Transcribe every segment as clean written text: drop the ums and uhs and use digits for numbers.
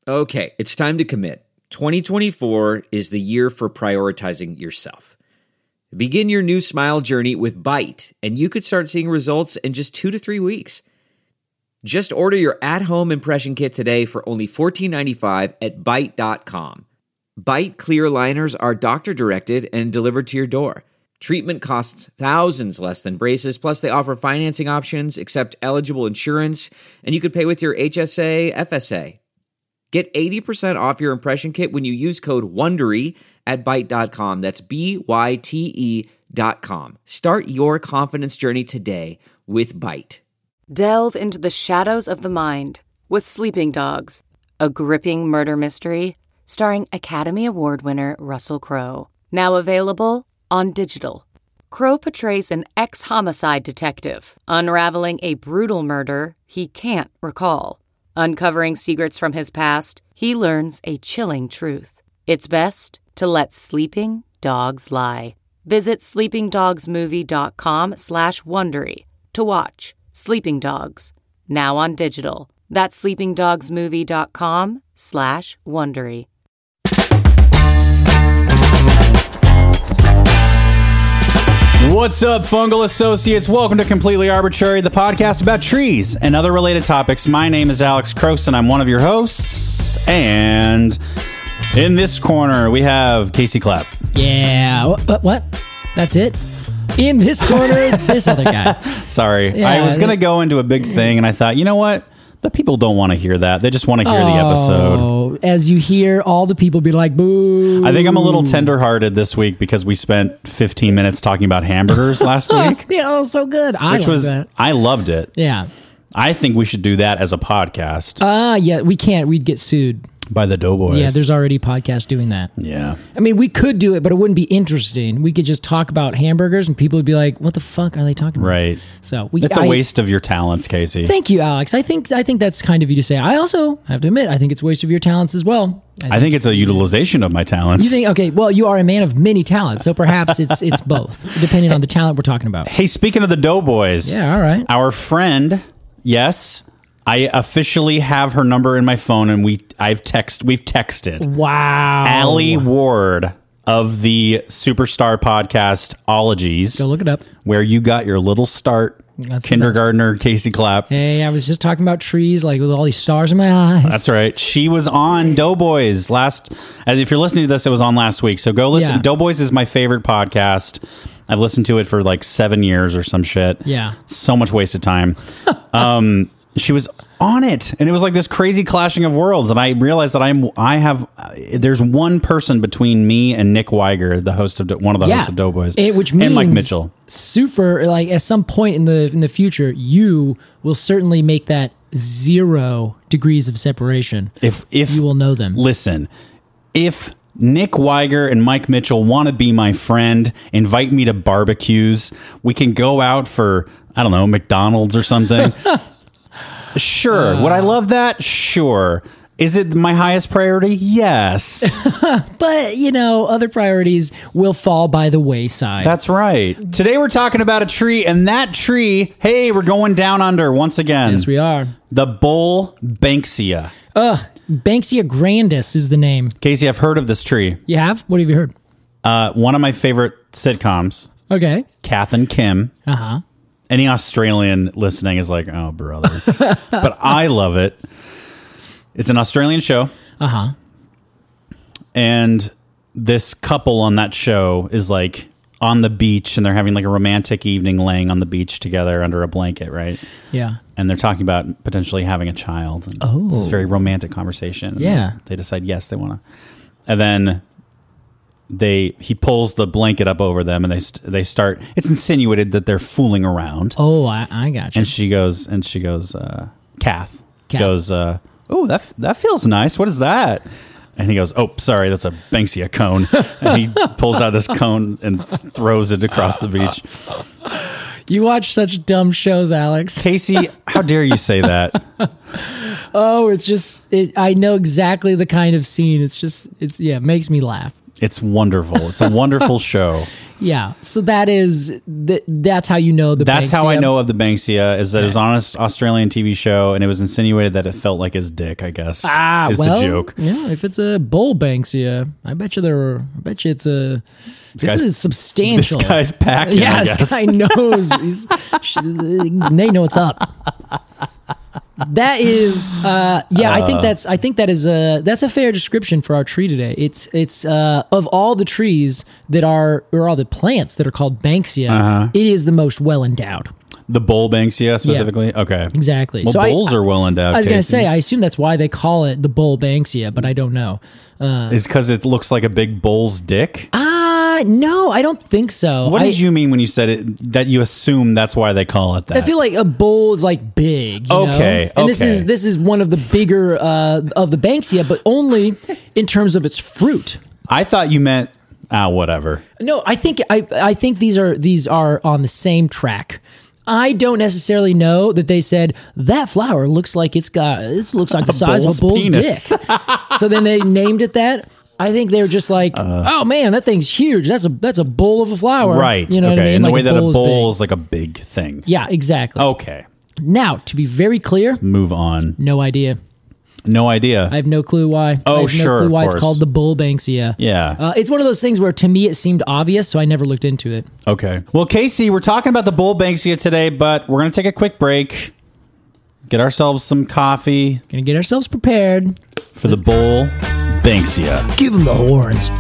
Okay, it's time to commit. 2024 is the year for prioritizing yourself. Begin your new smile journey with Byte, and you could start seeing results in just 2 to 3 weeks. Just order your at-home impression kit today for only $14.95 at Byte.com. Byte clear liners are doctor-directed and delivered to your door. Treatment costs thousands less than braces, plus they offer financing options, accept eligible insurance, and you could pay with your HSA, FSA. Get 80% off your impression kit when you use code WONDERY at Byte.com. That's BYTE.com. Start your confidence journey today with Byte. Delve into the shadows of the mind with Sleeping Dogs, a gripping murder mystery starring Academy Award winner Russell Crowe. Now available on digital. Crowe portrays an ex-homicide detective unraveling a brutal murder he can't recall. Uncovering secrets from his past, he learns a chilling truth. It's best to let sleeping dogs lie. Visit sleepingdogsmovie.com/Wondery to watch Sleeping Dogs, now on digital. That's sleepingdogsmovie.com/Wondery. What's up, fungal associates? Welcome to Completely Arbitrary, the podcast about trees and other related topics. My name is Alex Croson. I'm one of your hosts. And in this corner, we have Casey Clapp. Yeah. What? That's it? In this corner, this other guy. Sorry. Yeah, I was going to go into a big thing, and I thought, you know what? The people don't want to hear that. They just want to hear the episode. As you hear all the people be like, boo. I think I'm a little tenderhearted this week because we spent 15 minutes talking about hamburgers last week. Yeah, so good. I loved it. Yeah. I think we should do that as a podcast. Yeah, we can't. We'd get sued. By the Doughboys. Yeah, there's already podcasts doing that. Yeah. I mean, we could do it, but it wouldn't be interesting. We could just talk about hamburgers and people would be like, what the fuck are they talking about? Right. So it's a waste of your talents, Casey. Thank you, Alex. I think that's kind of you to say. I also have to admit, I think it's a waste of your talents as well. I think it's a utilization of my talents. You think, okay, well, you are a man of many talents, so perhaps it's both, depending on the talent we're talking about. Hey, speaking of the Doughboys. Yeah, all right. Our friend, yes, I officially have her number in my phone, and we've texted. Wow. Allie Ward of the Superstar podcast Ologies. Go look it up. Where you got your little start. That's kindergartner Casey Clapp. Hey, I was just talking about trees, like with all these stars in my eyes. That's right. She was on Doughboys last. If you're listening to this, it was on last week. So go listen. Yeah. Doughboys is my favorite podcast. I've listened to it for like 7 years or some shit. Yeah. So much wasted time. She was on it, and it was like this crazy clashing of worlds. And I realized that there's one person between me and Nick Weiger, the host of one of the hosts of Doughboys, which means and Mike Mitchell. Super, like at some point in the future, you will certainly make that 0 degrees of separation. If you will know them, listen, if Nick Weiger and Mike Mitchell want to be my friend, invite me to barbecues. We can go out for, I don't know, McDonald's or something. Sure. Would I love that? Sure. Is it my highest priority? Yes. But, other priorities will fall by the wayside. That's right. Today we're talking about a tree, and that tree, hey, we're going down under once again. Yes, we are. The bull Banksia. Banksia grandis is the name. Casey, I've heard of this tree. You have? What have you heard? One of my favorite sitcoms. Okay. Kath and Kim. Uh-huh. Any Australian listening is like, oh, brother. But I love it. It's an Australian show. Uh-huh. And this couple on that show is like on the beach, and they're having like a romantic evening laying on the beach together under a blanket, right? Yeah. And they're talking about potentially having a child. And it's this very romantic conversation. And yeah. They decide, yes, they want to. And then he pulls the blanket up over them, and they start. It's insinuated that they're fooling around. Oh, I got you. And she goes, Kath goes, oh, that feels nice. What is that? And he goes, oh, sorry, that's a Banksia cone. And he pulls out this cone and throws it across the beach. You watch such dumb shows, Alex. Casey, how dare you say that? Oh, it's just, I know exactly the kind of scene. It makes me laugh. It's wonderful. It's a wonderful show. Yeah. So that's how you know That's Banksia. how I know of the Banksia, is that it was on an Australian TV show, and it was insinuated that it felt like his dick, I guess. Is the joke. Yeah, if it's a bull Banksia, I bet you it's a... This is substantial. This guy's packing, yeah, I guess. this guy knows. They know what's up. That is, I think that's a fair description for our tree today. It's of all the trees that are, or all the plants that are called Banksia, it is the most well endowed. The bull Banksia specifically? Yeah. Okay. Exactly. Well, bulls are well endowed. I was going to Casey. say, I assume that's why they call it the bull Banksia, but I don't know. Is because it looks like a big bull's dick? No, I don't think so. What did you mean when you said it? That you assume that's why they call it that? I feel like a bull is like big. You Okay, know? And okay. this is one of the bigger of the Banksia, but only in terms of its fruit. I thought you meant whatever. No, I think these are on the same track. I don't necessarily know that they said that flower looks like this looks like the size of a bull's penis. dick. So then they named it that. I think they were just like, oh man, that thing's huge. That's a bull of a flower. Right. You know what I mean? In the Like way that a bull bull big. is like a big thing. Yeah, exactly. Okay. Now, to be very clear, Move on. no idea. No idea. I have no clue why. Oh, I have sure, no clue of why it's course. called the bull Banksia. Yeah. It's one of those things where to me it seemed obvious, so I never looked into it. Okay. Well, Casey, we're talking about the bull Banksia today, but we're going to take a quick break. Get ourselves some coffee Gonna get ourselves prepared. for the bull Banksia. Give them the horns.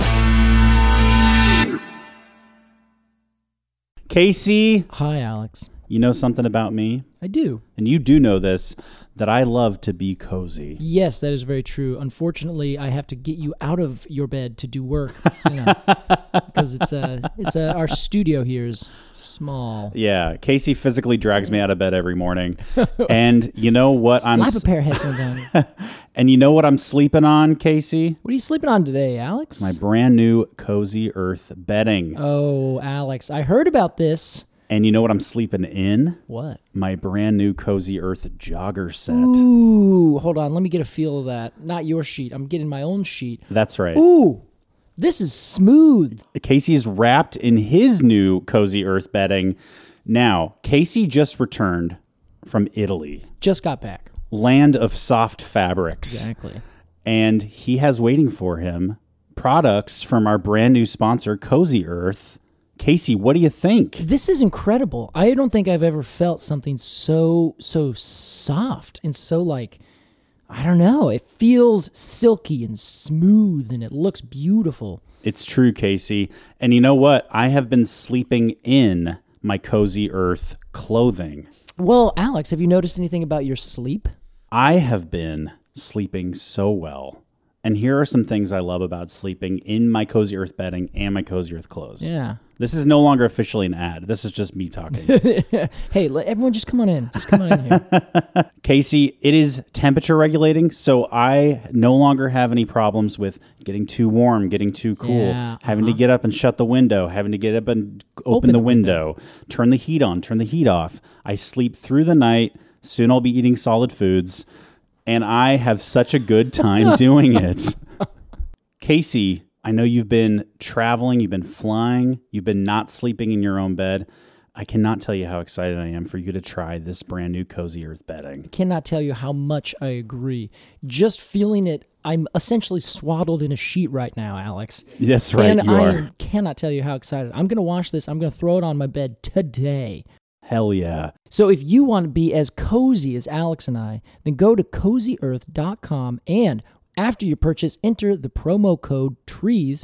Casey, Hi, Alex. you know something about me? I do. And you do know this, that I love to be cozy. Yes, that is very true. Unfortunately, I have to get you out of your bed to do work, because our studio here is small. Yeah, Casey physically drags me out of bed every morning. And you know what? Slap a pair of headphones on. And you know what I'm sleeping on, Casey? What are you sleeping on today, Alex? My brand new Cozy Earth bedding. Oh, Alex, I heard about this. And you know what I'm sleeping in? What? My brand new Cozy Earth jogger set. Ooh, hold on. Let me get a feel of that. Not your sheet. I'm getting my own sheet. That's right. Ooh, this is smooth. Casey is wrapped in his new Cozy Earth bedding. Now, Casey just returned from Italy, Just got back. land of soft fabrics. Exactly. And he has waiting for him products from our brand new sponsor, Cozy Earth. Casey, what do you think? This is incredible. I don't think I've ever felt something so soft and so like, I don't know. It feels silky and smooth and it looks beautiful. It's true, Casey. And you know what? I have been sleeping in my Cozy Earth clothing. Well, Alex, have you noticed anything about your sleep? I have been sleeping so well. And here are some things I love about sleeping in my Cozy Earth bedding and my Cozy Earth clothes. Yeah. This is no longer officially an ad. This is just me talking. Hey, everyone just come on in. Just come on in here. Casey, it is temperature regulating, so I no longer have any problems with getting too warm, getting too cool, Yeah, having to get up and shut the window, having to get up and open the window, turn the heat on, turn the heat off. I sleep through the night. Soon I'll be eating solid foods, and I have such a good time doing it. Casey, I know you've been traveling, you've been flying, you've been not sleeping in your own bed. I cannot tell you how excited I am for you to try this brand new Cozy Earth bedding. Cannot tell you how much I agree. Just feeling it, I'm essentially swaddled in a sheet right now, Alex. That's right, And you I are. cannot tell you how excited. I'm going to wash this. I'm going to throw it on my bed today. Hell yeah. So if you want to be as cozy as Alex and I, then go to CozyEarth.com and after you purchase, enter the promo code TREES,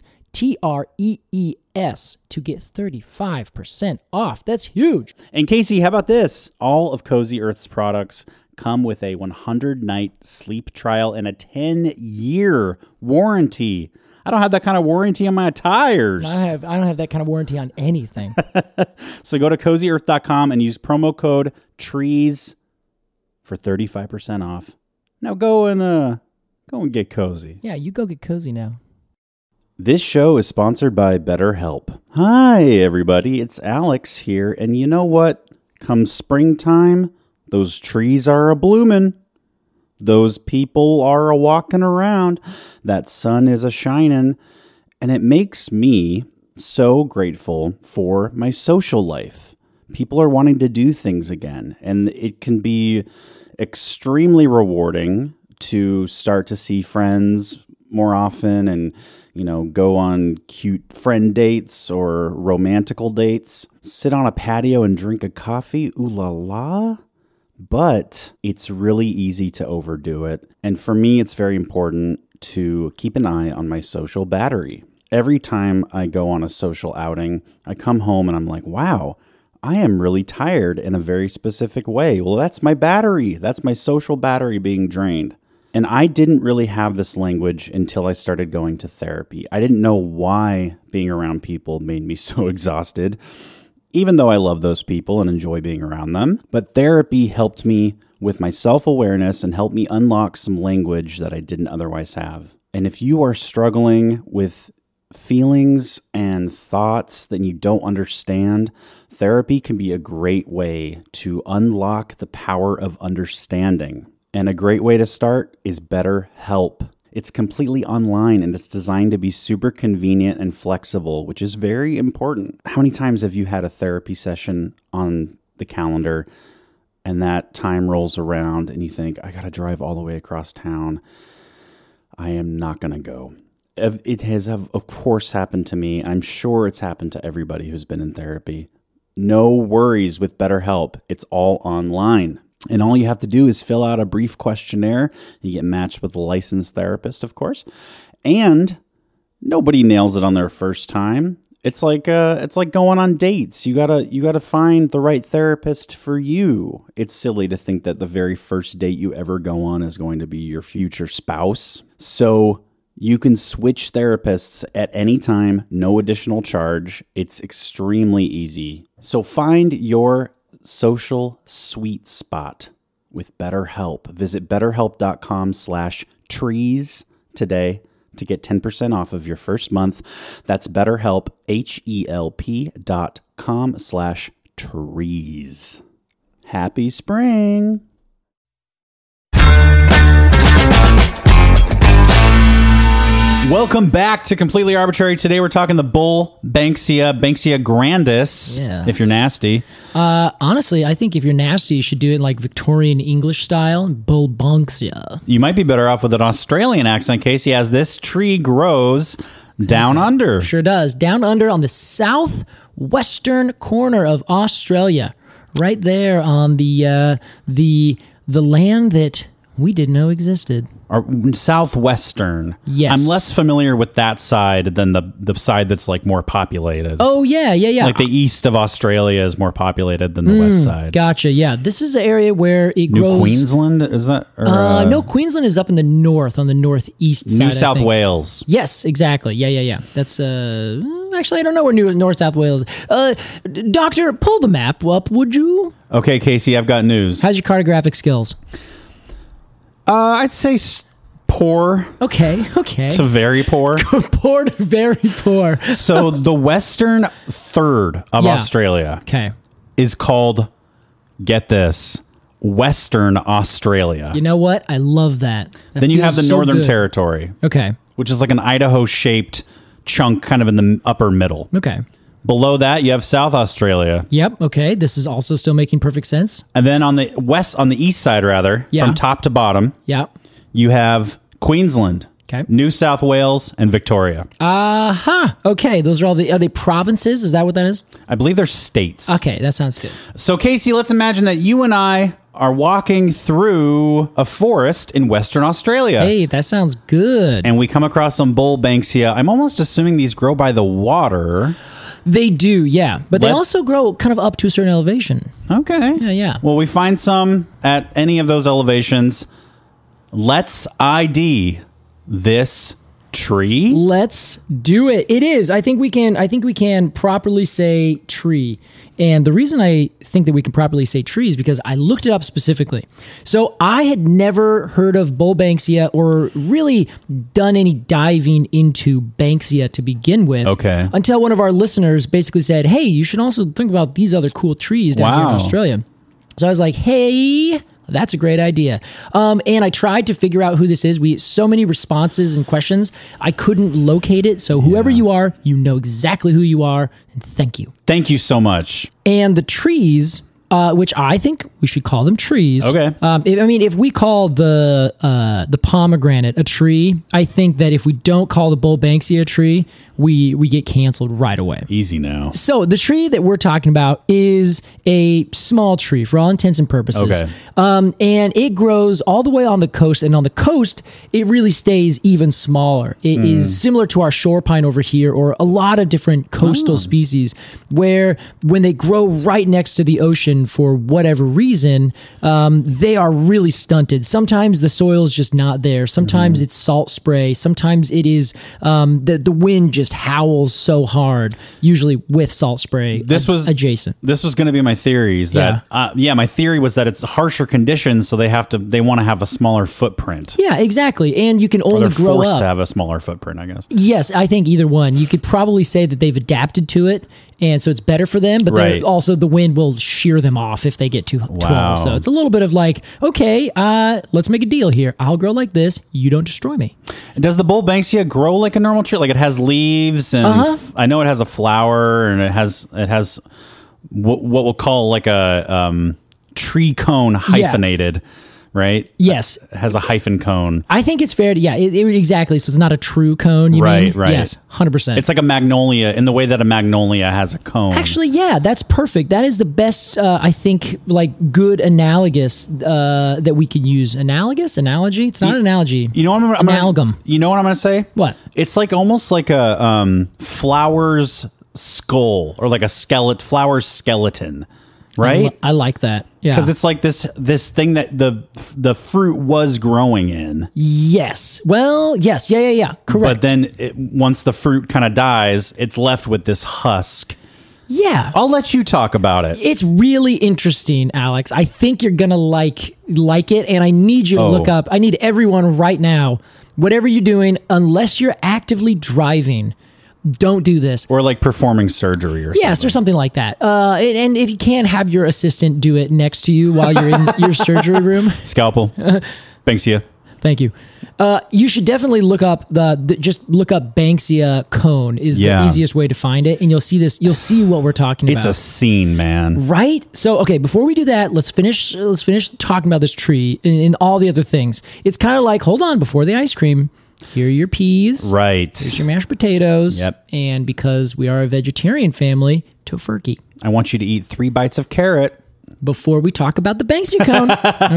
TREES, to get 35% off. That's huge. And Casey, how about this? All of Cozy Earth's products come with a 100-night sleep trial and a 10-year warranty. I don't have that kind of warranty on my tires. I don't have that kind of warranty on anything. So go to CozyEarth.com and use promo code TREES for 35% off. Now go and get cozy. Yeah, you go get cozy now. This show is sponsored by BetterHelp. Hi, everybody. It's Alex here. And you know what? Come springtime, those trees are a-bloomin'. Those people are a-walking around. That sun is a-shining. And it makes me so grateful for my social life. People are wanting to do things again, and it can be extremely rewarding to start to see friends more often and, go on cute friend dates or romantical dates, sit on a patio and drink a coffee. Ooh la la. But it's really easy to overdo it. And for me, it's very important to keep an eye on my social battery. Every time I go on a social outing, I come home and I'm like, wow, I am really tired in a very specific way. Well, that's my battery. That's my social battery being drained. And I didn't really have this language until I started going to therapy. I didn't know why being around people made me so exhausted, even though I love those people and enjoy being around them. But therapy helped me with my self-awareness and helped me unlock some language that I didn't otherwise have. And if you are struggling with feelings and thoughts that you don't understand, therapy can be a great way to unlock the power of understanding. And a great way to start is BetterHelp. It's completely online and it's designed to be super convenient and flexible, which is very important. How many times have you had a therapy session on the calendar and that time rolls around and you think, I got to drive all the way across town. I am not going to go. It has, of course, happened to me. I'm sure it's happened to everybody who's been in therapy. No worries with BetterHelp. It's all online. And all you have to do is fill out a brief questionnaire. You get matched with a licensed therapist, of course. And nobody nails it on their first time. It's like going on dates. You gotta find the right therapist for you. It's silly to think that the very first date you ever go on is going to be your future spouse. So you can switch therapists at any time, no additional charge. It's extremely easy. So find your social sweet spot with BetterHelp. Visit betterhelp.com/trees today to get 10% off of your first month. That's BetterHelp, HELP.com/trees. Happy spring. Welcome back to Completely Arbitrary. Today we're talking the bull Banksia grandis, if you're nasty. Honestly, I think if you're nasty, you should do it like Victorian English style, bull Banksia. You might be better off with an Australian accent, Casey, as this tree grows down under. Sure does. Down under on the southwestern corner of Australia. Right there on the land that we didn't know existed. Or southwestern. Yes. I'm less familiar with that side than the side that's like more populated. Oh, yeah. Like the east of Australia is more populated than the west side. Gotcha, yeah. This is an area where it grows... New Queensland, is that? Or, no, Queensland is up in the north, on the northeast side, New South Wales. Yes, exactly. Yeah. That's... actually, I don't know where North South Wales is. Doctor, pull the map up, would you? Okay, Casey, I've got news. How's your cartographic skills? I'd say poor. Okay. To very poor. Poor to very poor. So the western third of Australia is called, get this, Western Australia. You know what? I love that. Then you have the Northern Territory. Okay. Which is like an Idaho-shaped chunk kind of in the upper middle. Okay. Below that, you have South Australia. Yep. Okay. This is also still making perfect sense. And then on the east side, from top to bottom, you have Queensland, New South Wales, and Victoria. Okay. Those are all are they provinces? Is that what that is? I believe they're states. Okay. That sounds good. So, Casey, let's imagine that you and I are walking through a forest in Western Australia. Hey, that sounds good. And we come across some bull Banksia. I'm almost assuming these grow by the water. They do, yeah. But they also grow kind of up to a certain elevation. Okay. Yeah. Well, we find some at any of those elevations. Let's ID this tree. Let's do it. It is. I think we can properly say tree. And the reason I think that we can properly say tree is because I looked it up specifically. So I had never heard of bull Banksia or really done any diving into Banksia to begin with. Okay. Until one of our listeners basically said, hey, you should also think about these other cool trees down here in Australia. So I was like, hey, That's a great idea. And I tried to figure out who this is. We so many responses and questions. I couldn't locate it. So whoever you are, you know exactly who you are. And thank you. Thank you so much. And the trees, which I think we should call them trees. Okay. If we call the pomegranate a tree, I think that if we don't call the Bulbanksia a tree, we get canceled right away. Easy now. So the tree that we're talking about is a small tree for all intents and purposes. Okay. And it grows all the way on the coast. And on the coast, it really stays even smaller. It is similar to our shore pine over here, or a lot of different coastal species, where when they grow right next to the ocean for whatever reason, they are really stunted. Sometimes the soil is just not there. Sometimes it's salt spray. Sometimes it is the wind just howls so hard, usually with salt spray adjacent. This was going to be my theories that my theory was that it's harsher conditions, so they want to have a smaller footprint. Yeah, exactly. And you can Or only they're grow forced up. to have a smaller footprint, I guess. Yes, I think either one. You could probably say that they've adapted to it, and so it's better for them, but Right. also the wind will shear them off if they get too tall. So it's a little bit of like, okay, let's make a deal here. I'll grow like this. You don't destroy me. Does the Bulbanksia grow like a normal tree? Like it has leaves, and I know it has a flower, and it has what we'll call like a tree cone hyphenated, right? Yes. It has a hyphen cone. I think it's fair to, exactly. So it's not a true cone, you mean? Right. Yes, 100%. It's like a magnolia in the way that a magnolia has a cone. Actually, yeah, that's perfect. That is the best, I think, like good analogous that we can use. Analogy? It's not an analogy. You know what I'm Amalgam. You know what I'm going to say? What? It's like almost like a flower's skull, or like a flower's skeleton, right? I like that. Yeah. Because it's like this thing that the fruit was growing in. Yes. Well, yes. Yeah. Correct. But then once the fruit kind of dies, it's left with this husk. Yeah. I'll let you talk about it. It's really interesting, Alex. I think you're going to like it, and I need you to look up. I need everyone right now, whatever you're doing, unless you're actively driving, don't do this. Or like performing surgery or something. Yes, or something like that. And if you can, have your assistant do it next to you while you're in your surgery room. Scalpel. Banksia. Thank you. You should definitely look up just look up Banksia cone is the easiest way to find it, and you'll see this. You'll see what we're talking about. It's a scene, man. Right? So, okay, before we do that, let's finish talking about this tree and all the other things. It's kind of like, hold on, before the ice cream, here are your peas. Right. Here's your mashed potatoes. Yep. And because we are a vegetarian family, tofurkey. I want you to eat 3 bites of carrot. Before we talk about the Banksia cone.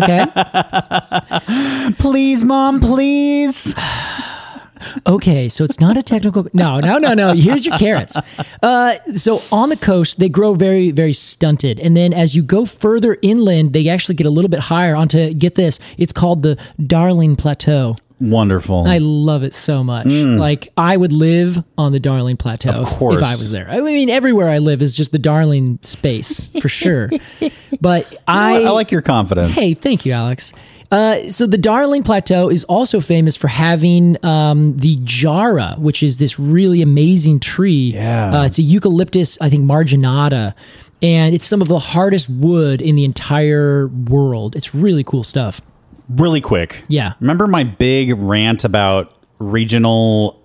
Okay? Please, Mom, please. Okay, so it's not a technical... No. Here's your carrots. So on the coast, they grow very, very stunted. And then as you go further inland, they actually get a little bit higher onto, get this, it's called the Darling Plateau. Wonderful. I love it so much. Like, I would live on the Darling Plateau Of course. if I was there. I mean, everywhere I live is just the Darling space, for sure. But I like your confidence. Hey, thank you, Alex. So the Darling Plateau is also famous for having the Jara, which is this really amazing tree. Yeah. It's a eucalyptus, I think, marginata. And it's some of the hardest wood in the entire world. It's really cool stuff. Really quick. Yeah. Remember my big rant about regional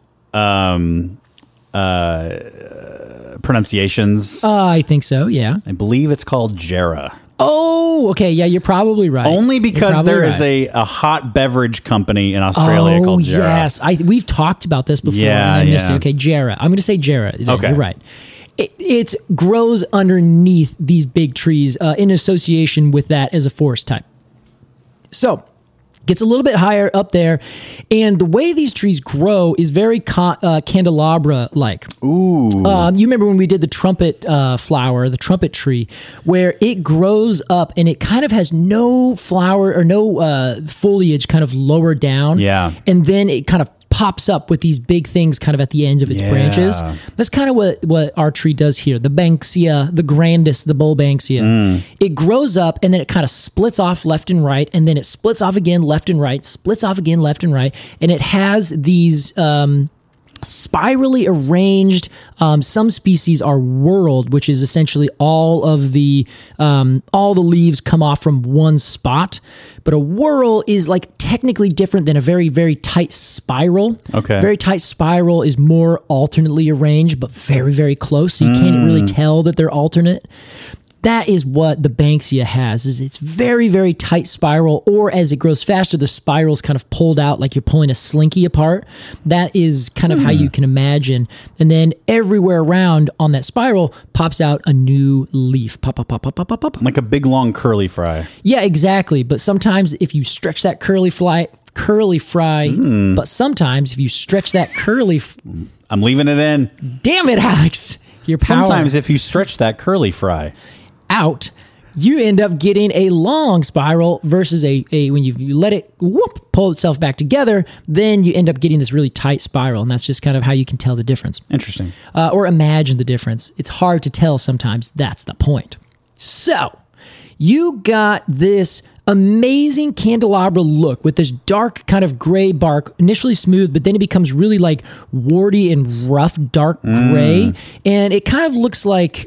pronunciations? I think so, yeah. I believe it's called Jera. Oh, okay. Yeah, you're probably right. Only because there is a hot beverage company in Australia called Jera. Yes. We've talked about this before, and I missed it. Okay, Jera. I'm going to say Jera. Okay. You're right. It grows underneath these big trees in association with that as a forest type. So, gets a little bit higher up there, and the way these trees grow is very candelabra-like. Ooh. You remember when we did the trumpet flower, the trumpet tree, where it grows up and it kind of has no flower or no foliage kind of lower down. Yeah. And then it kind of pops up with these big things kind of at the ends of its branches. That's kind of what our tree does here. The Banksia, the grandis, the Bulbanksia. It grows up and then it kind of splits off left and right, and then it splits off again left and right, splits off again left and right, and it has these spirally arranged. Some species are whorled, which is essentially all the leaves come off from one spot. But a whorl is like technically different than a very, very tight spiral. Okay. Very tight spiral is more alternately arranged, but very, very close. So you can't really tell that they're alternate. That is what the Banksia has, is it's very, very tight spiral, or as it grows faster, the spiral's kind of pulled out like you're pulling a slinky apart. That is kind of how you can imagine. And then everywhere around on that spiral pops out a new leaf. Pop, pop, pop, pop, pop, pop, pop. Like a big, long curly fry. Yeah, exactly. But sometimes if you stretch that curly fry, but sometimes if you stretch that I'm leaving it in. damn it, Alex, your power Sometimes if you stretch that curly fry. out, you end up getting a long spiral versus a when you let it pull itself back together, then you end up getting this really tight spiral. And that's just kind of how you can tell the difference. Interesting. Or imagine the difference. It's hard to tell sometimes. That's the point. So you got this amazing candelabra look with this dark kind of gray bark, initially smooth, but then it becomes really like warty and rough, dark gray. And it kind of looks like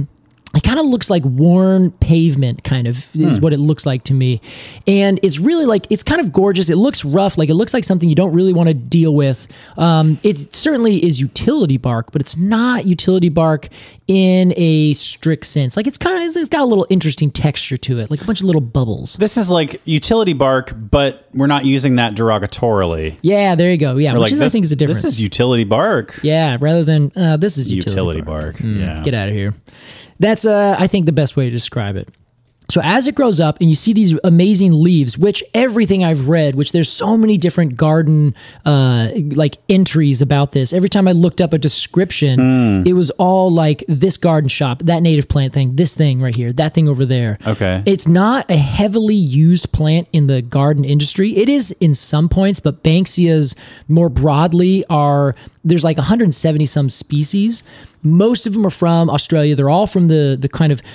worn pavement, kind of is what it looks like to me. And it's really like, it's kind of gorgeous. It looks rough. Like it looks like something you don't really want to deal with. It certainly is utility bark, but it's not utility bark in a strict sense. Like it's got a little interesting texture to it, like a bunch of little bubbles. This is like utility bark, but we're not using that derogatorily. Yeah, there you go. Yeah, We're which is, I think, is a difference. This is utility bark. Yeah, rather than this is Utility bark. Yeah. Get out of here. That's, I think, the best way to describe it. So as it grows up and you see these amazing leaves, which everything I've read, which there's so many different garden like entries about this. Every time I looked up a description, it was all like this garden shop, that native plant thing, this thing right here, that thing over there. Okay. It's not a heavily used plant in the garden industry. It is in some points, but Banksias more broadly there's like 170 some species. Most of them are from Australia. They're all from the kind of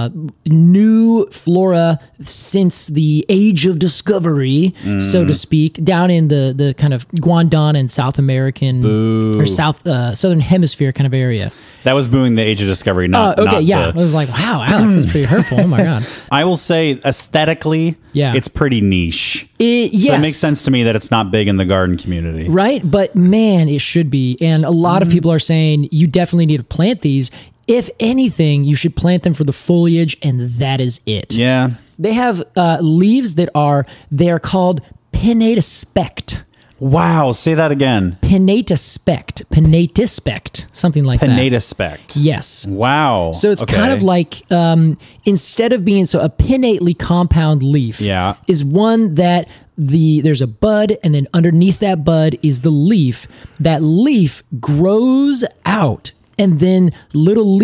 new flora since the age of discovery, so to speak, down in the kind of Guangdong and South American or southern hemisphere kind of area. That was booing the age of discovery, not okay, yeah. the- I was like, wow, Alex, that's pretty hurtful. Oh my God. I will say aesthetically, it's pretty niche. Yes. So it makes sense to me that it's not big in the garden community. Right? But man, it should be. And a lot of people are saying you definitely need to plant these. If anything, you should plant them for the foliage, and that is it. Yeah. They have leaves they're called pinnate-spect. Wow. Say that again. Pinnate-spect, something like that. Pinnate-spect. Yes. Wow. So it's kind of like, instead of being, a pinnately compound leaf is one that there's a bud, and then underneath that bud is the leaf. That leaf grows out, and then little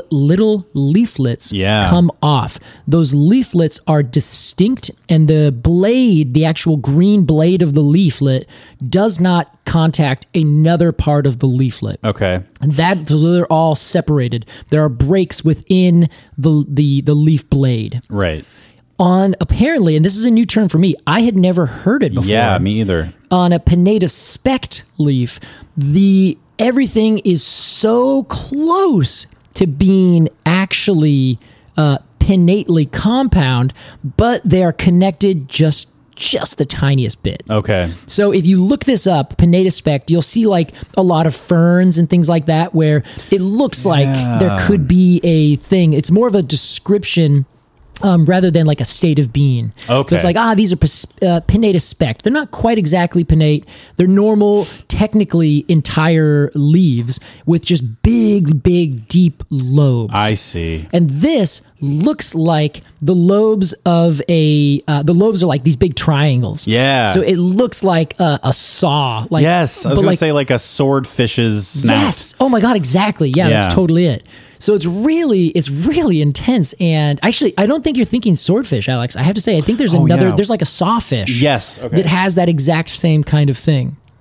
leaflets come off. Those leaflets are distinct, and the actual green blade of the leaflet does not contact another part of the leaflet. Okay. And so they're all separated. There are breaks within the leaf blade. Right. Apparently, and this is a new term for me, I had never heard it before. Yeah, me either. On a pinnate-spect leaf, everything is so close to being actually pinnately compound, but they are connected just the tiniest bit. Okay. So if you look this up, pinnate-spect, you'll see like a lot of ferns and things like that where it looks like there could be a thing. It's more of a description rather than like a state of being. Okay. So it's like, these are pinnate-spect. They're not quite exactly pinnate. They're normal, technically entire leaves with just big, big, deep lobes. I see. And this looks like the lobes of the lobes are like these big triangles. Yeah. So it looks like a saw. Like, yes. I was going to say like a swordfish's snout. Yes. Oh my God, exactly. Yeah, that's totally it. So it's really intense. And actually, I don't think you're thinking swordfish, Alex. I have to say, I think there's there's like a sawfish. Yes. Okay. That has that exact same kind of thing.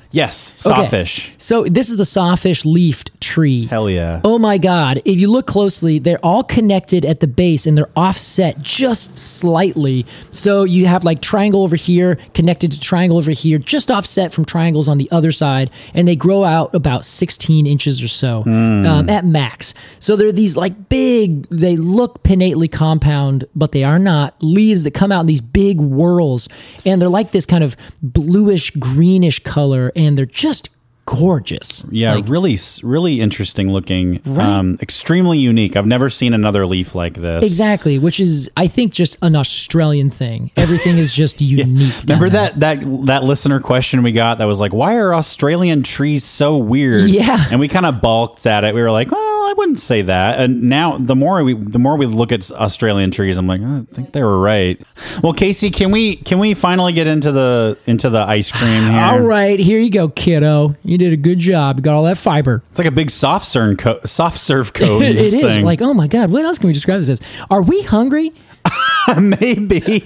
Yes, Okay. sawfish. So this is the sawfish leafed tree. Hell yeah. Oh my God. If you look closely, they're all connected at the base and they're offset just slightly. So you have like triangle over here connected to triangle over here, just offset from triangles on the other side. And they grow out about 16 inches or so at max. So they're these like big, they look pinnately compound, but they are not, leaves that come out in these big whorls. And they're like this kind of bluish, greenish color. And they're just gorgeous. Yeah, Like, really interesting looking. Right. Extremely unique. I've never seen another leaf like this. exactly, which is, I think, just an Australian thing. Everything is just unique. down Remember there. that listener question we got that was like, why are Australian trees so weird? Yeah. And we kind of balked at it. We were like, well, I wouldn't say that. And now the more we look at Australian trees, I'm like, I think they were right. Well, Casey, can we finally get into the ice cream here? All right, here you go, kiddo. You did a good job. You got all that fiber. It's like a big soft serve code in It this is. thing. Like, oh my God, what else can we describe this as? Are we hungry? Maybe.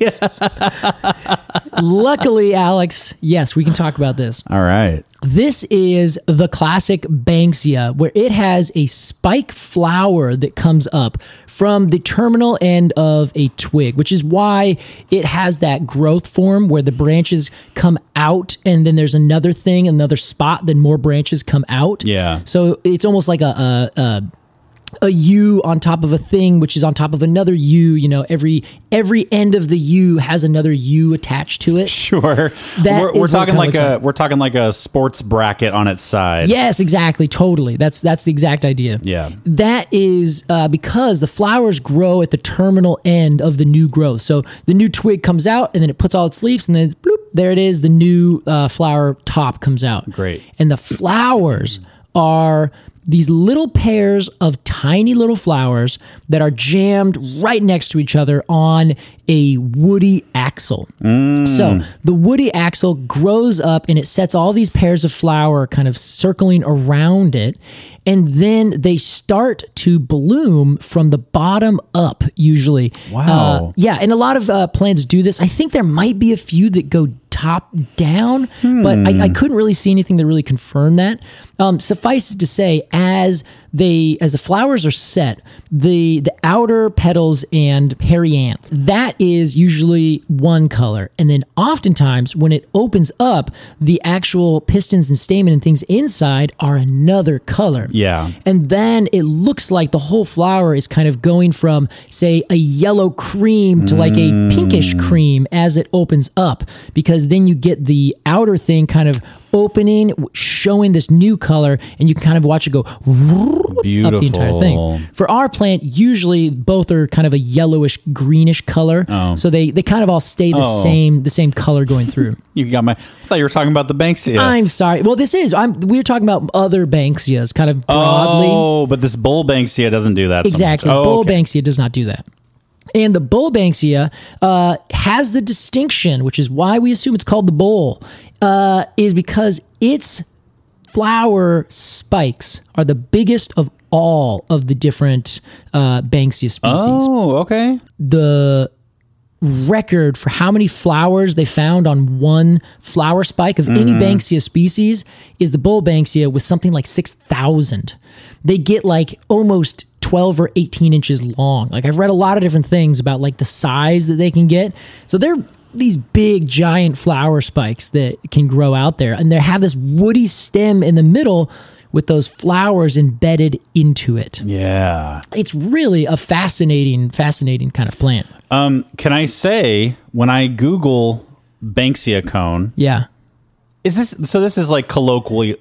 Luckily, Alex, yes, we can talk about this. All right. This is the classic Banksia, where it has a spike flower that comes up from the terminal end of a twig, which is why it has that growth form where the branches come out and then there's another thing, another spot, then more branches come out. Yeah. So it's almost like a U on top of a thing, which is on top of another U. You know, every end of the U has another U attached to it. Sure. That We're is what it talking kinda looks we're talking like a sports bracket on its side. Yes, exactly. Totally. That's the exact idea. Yeah. That is because the flowers grow at the terminal end of the new growth. So the new twig comes out and then it puts all its leaves and then bloop, there it is. The new flower top comes out. Great. And the flowers are these little pairs of tiny little flowers that are jammed right next to each other on a woody axil. So the woody axil grows up and it sets all these pairs of flower kind of circling around it. And then they start to bloom from the bottom up, usually. Wow. Yeah, and a lot of plants do this. I think there might be a few that go top down, but I couldn't really see anything that really confirmed that. Suffice it to say, as the flowers are set, the outer petals and perianth, that is usually one color. And then oftentimes when it opens up, the actual pistons and stamen and things inside are another color. Yeah. And then it looks like the whole flower is kind of going from, say, a yellow cream to like a pinkish cream as it opens up, because then you get the outer thing kind of opening, showing this new color, and you can kind of watch it go Beautiful. up the entire thing. For our plant, usually both are kind of a yellowish greenish color, so they kind of all stay the same color going through. You got I thought you were talking about the Banksia. I'm sorry. Well, we're talking about other Banksias, kind of broadly. Oh, but this bull Banksia doesn't do that. Exactly. So much. Bull Banksia does not do that. And the bull Banksia has the distinction, which is why we assume it's called the bull, is because its flower spikes are the biggest of all of the different Banksia species. Oh, okay. The record for how many flowers they found on one flower spike of any Banksia species is the bull Banksia with something like 6,000. They get like almost 12 or 18 inches long. Like I've read a lot of different things about like the size that they can get. So they're these big giant flower spikes that can grow out there, and they have this woody stem in the middle with those flowers embedded into it. Yeah. It's really a fascinating kind of plant. Can I say, when I Google Banksia cone, Yeah. this is like colloquially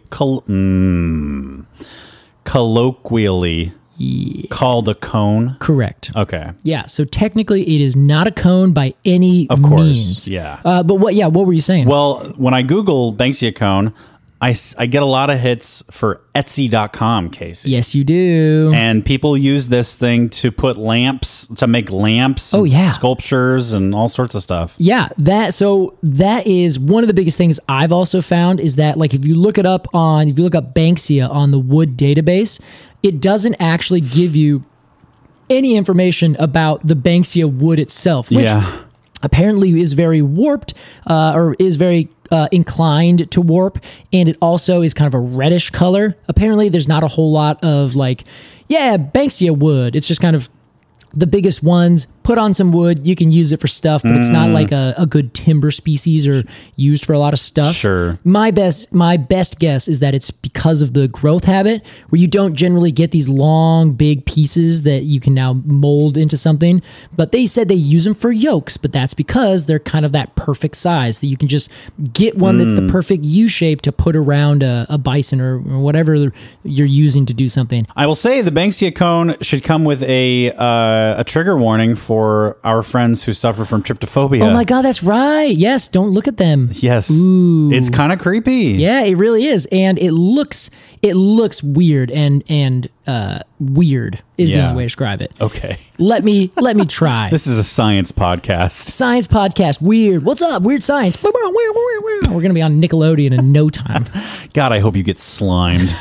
called a cone? Correct. Okay. Yeah. So technically, it is not a cone by any Of course. means. Yeah. But what were you saying? Well, when I Google Banksia cone, I get a lot of hits for Etsy.com, Casey. Yes, you do. And people use this thing to put lamps, to make lamps, Oh, and yeah. sculptures, and all sorts of stuff. Yeah, that is one of the biggest things I've also found is that, like, if you look up Banksia on the wood database, it doesn't actually give you any information about the Banksia wood itself, which Yeah. apparently is very warped or is very inclined to warp, and it also is kind of a reddish color. Apparently there's not a whole lot of like, Banksia wood. It's just kind of the biggest ones. Put on some wood, you can use it for stuff, but it's not like a good timber species or used for a lot of stuff. Sure. My best guess is that it's because of the growth habit, where you don't generally get these long, big pieces that you can now mold into something. But they said they use them for yokes, but that's because they're kind of that perfect size that you can just get one that's the perfect U shape to put around a bison or whatever you're using to do something. I will say the Banksia cone should come with a trigger warning for our friends who suffer from tryptophobia. Oh my God, that's right. Yes, don't look at them. Yes. Ooh. It's kind of creepy. Yeah, it really is. And it looks weird and weird is the only way to describe it. Okay. Let me try. This is a science podcast. Science podcast. Weird. What's up? Weird science. We're going to be on Nickelodeon in no time. God, I hope you get slimed.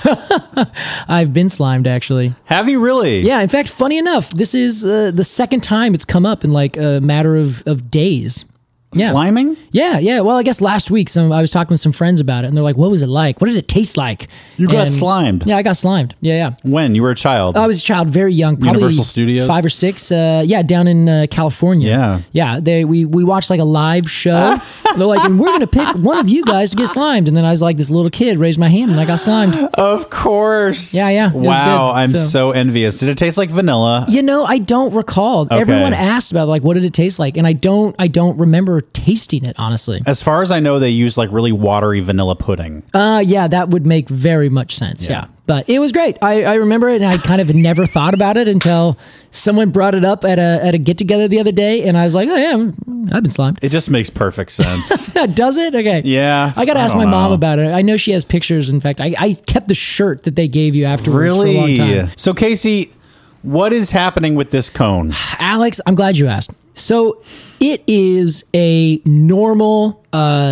I've been slimed, actually. Have you really? Yeah. In fact, funny enough, this is the second time it's come up in like a matter of days. Yeah. Sliming? Yeah. Well, I guess last week I was talking with some friends about it, and they're like, "What was it like? What did it taste like?" You got slimed. Yeah, I got slimed. Yeah. When? You were a child? I was a child, very young, probably Universal Studios? 5 or 6. Down in California. Yeah. We watched like a live show. They're like, and we're gonna pick one of you guys to get slimed, and then I was like, this little kid raised my hand, and I got slimed. Of course. Yeah. It was wow, good. I'm so envious. Did it taste like vanilla? I don't recall. Okay. Everyone asked about like, what did it taste like, and I don't remember tasting it, honestly. As far as I know, they use like really watery vanilla pudding. Yeah, that would make very much sense. Yeah. But it was great. I remember it, and I kind of never thought about it until someone brought it up at a get together the other day, and I was like, oh yeah, I've been slimed. It just makes perfect sense. Does it? Okay. Yeah. I got to ask my mom about it. I know she has pictures. In fact, I kept the shirt that they gave you afterwards for a long time. So Casey, what is happening with this cone? Alex, I'm glad you asked. So it is a normal,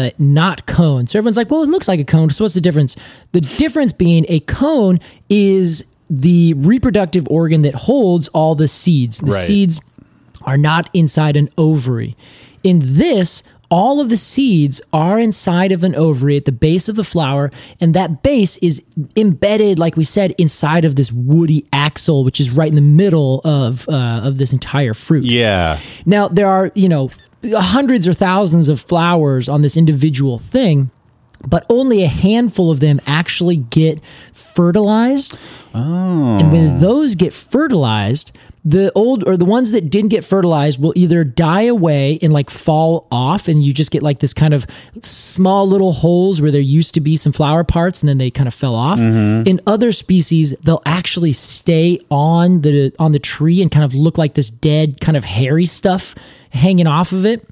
not cone. So everyone's like, well, it looks like a cone. So what's the difference? The difference being a cone is the reproductive organ that holds all the seeds. The seeds are not inside an ovary. In this, all of the seeds are inside of an ovary at the base of the flower, and that base is embedded, like we said, inside of this woody axil, which is right in the middle of this entire fruit. Yeah. Now, there are, hundreds or thousands of flowers on this individual thing, but only a handful of them actually get fertilized. Oh. And when those get fertilized, the ones that didn't get fertilized will either die away and like fall off, and you just get like this kind of small little holes where there used to be some flower parts, and then they kind of fell off. Mm-hmm. In other species, they'll actually stay on the tree and kind of look like this dead kind of hairy stuff hanging off of it.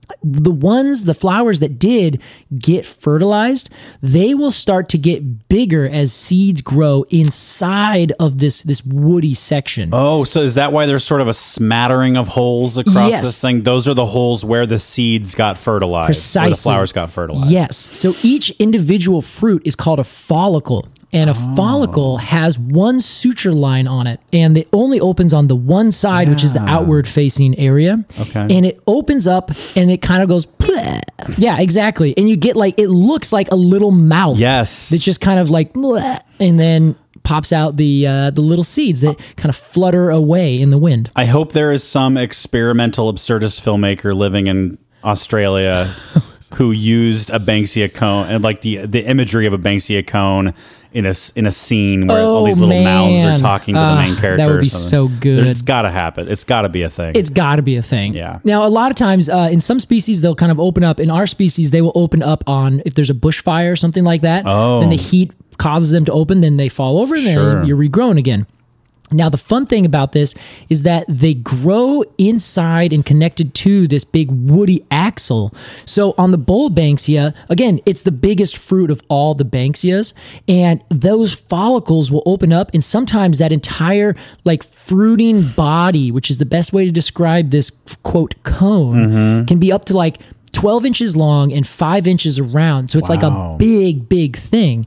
The flowers that did get fertilized, they will start to get bigger as seeds grow inside of this woody section. Oh, so is that why there's sort of a smattering of holes across this thing? Those are the holes where the seeds got fertilized. Precisely. Where the flowers got fertilized. Yes. So each individual fruit is called a follicle. And a follicle has one suture line on it, and it only opens on the one side, which is the outward facing area. Okay. And it opens up and it kind of goes, bleh. Yeah, exactly. And you get like, it looks like a little mouth. Yes. That's just kind of like, bleh, and then pops out the little seeds that kind of flutter away in the wind. I hope there is some experimental absurdist filmmaker living in Australia who used a Banksia cone and like the imagery of a Banksia cone in a scene where all these little mouths are talking to the main character. That would be so good. It's got to happen. It's got to be a thing. It's got to be a thing. Yeah. Now, a lot of times in some species, they'll kind of open up. In our species, they will open up on if there's a bushfire or something like that. Oh. Then the heat causes them to open. Then they fall over and then you're regrown again. Now, the fun thing about this is that they grow inside and connected to this big woody axil. So on the bull Banksia, again, it's the biggest fruit of all the Banksias, and those follicles will open up, and sometimes that entire like fruiting body, which is the best way to describe this quote cone, can be up to like 12 inches long and 5 inches around. So it's like a big, big thing.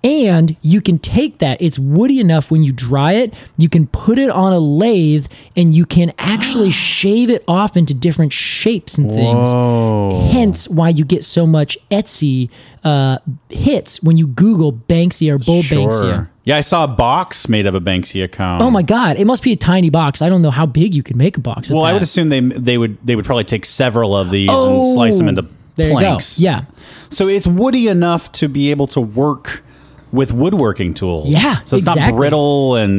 And you can take that, it's woody enough when you dry it, you can put it on a lathe and you can actually shave it off into different shapes and things. Whoa. Hence why you get so much Etsy hits when you Google Banksia or Bull Banksia. Yeah, I saw a box made of a Banksia cone. Oh my God, it must be a tiny box. I don't know how big you could make a box with Well, that. I would assume they would probably take several of these and slice them into there planks. You go. Yeah. So it's woody enough to be able to work with woodworking tools. Yeah, so it's not exactly. brittle and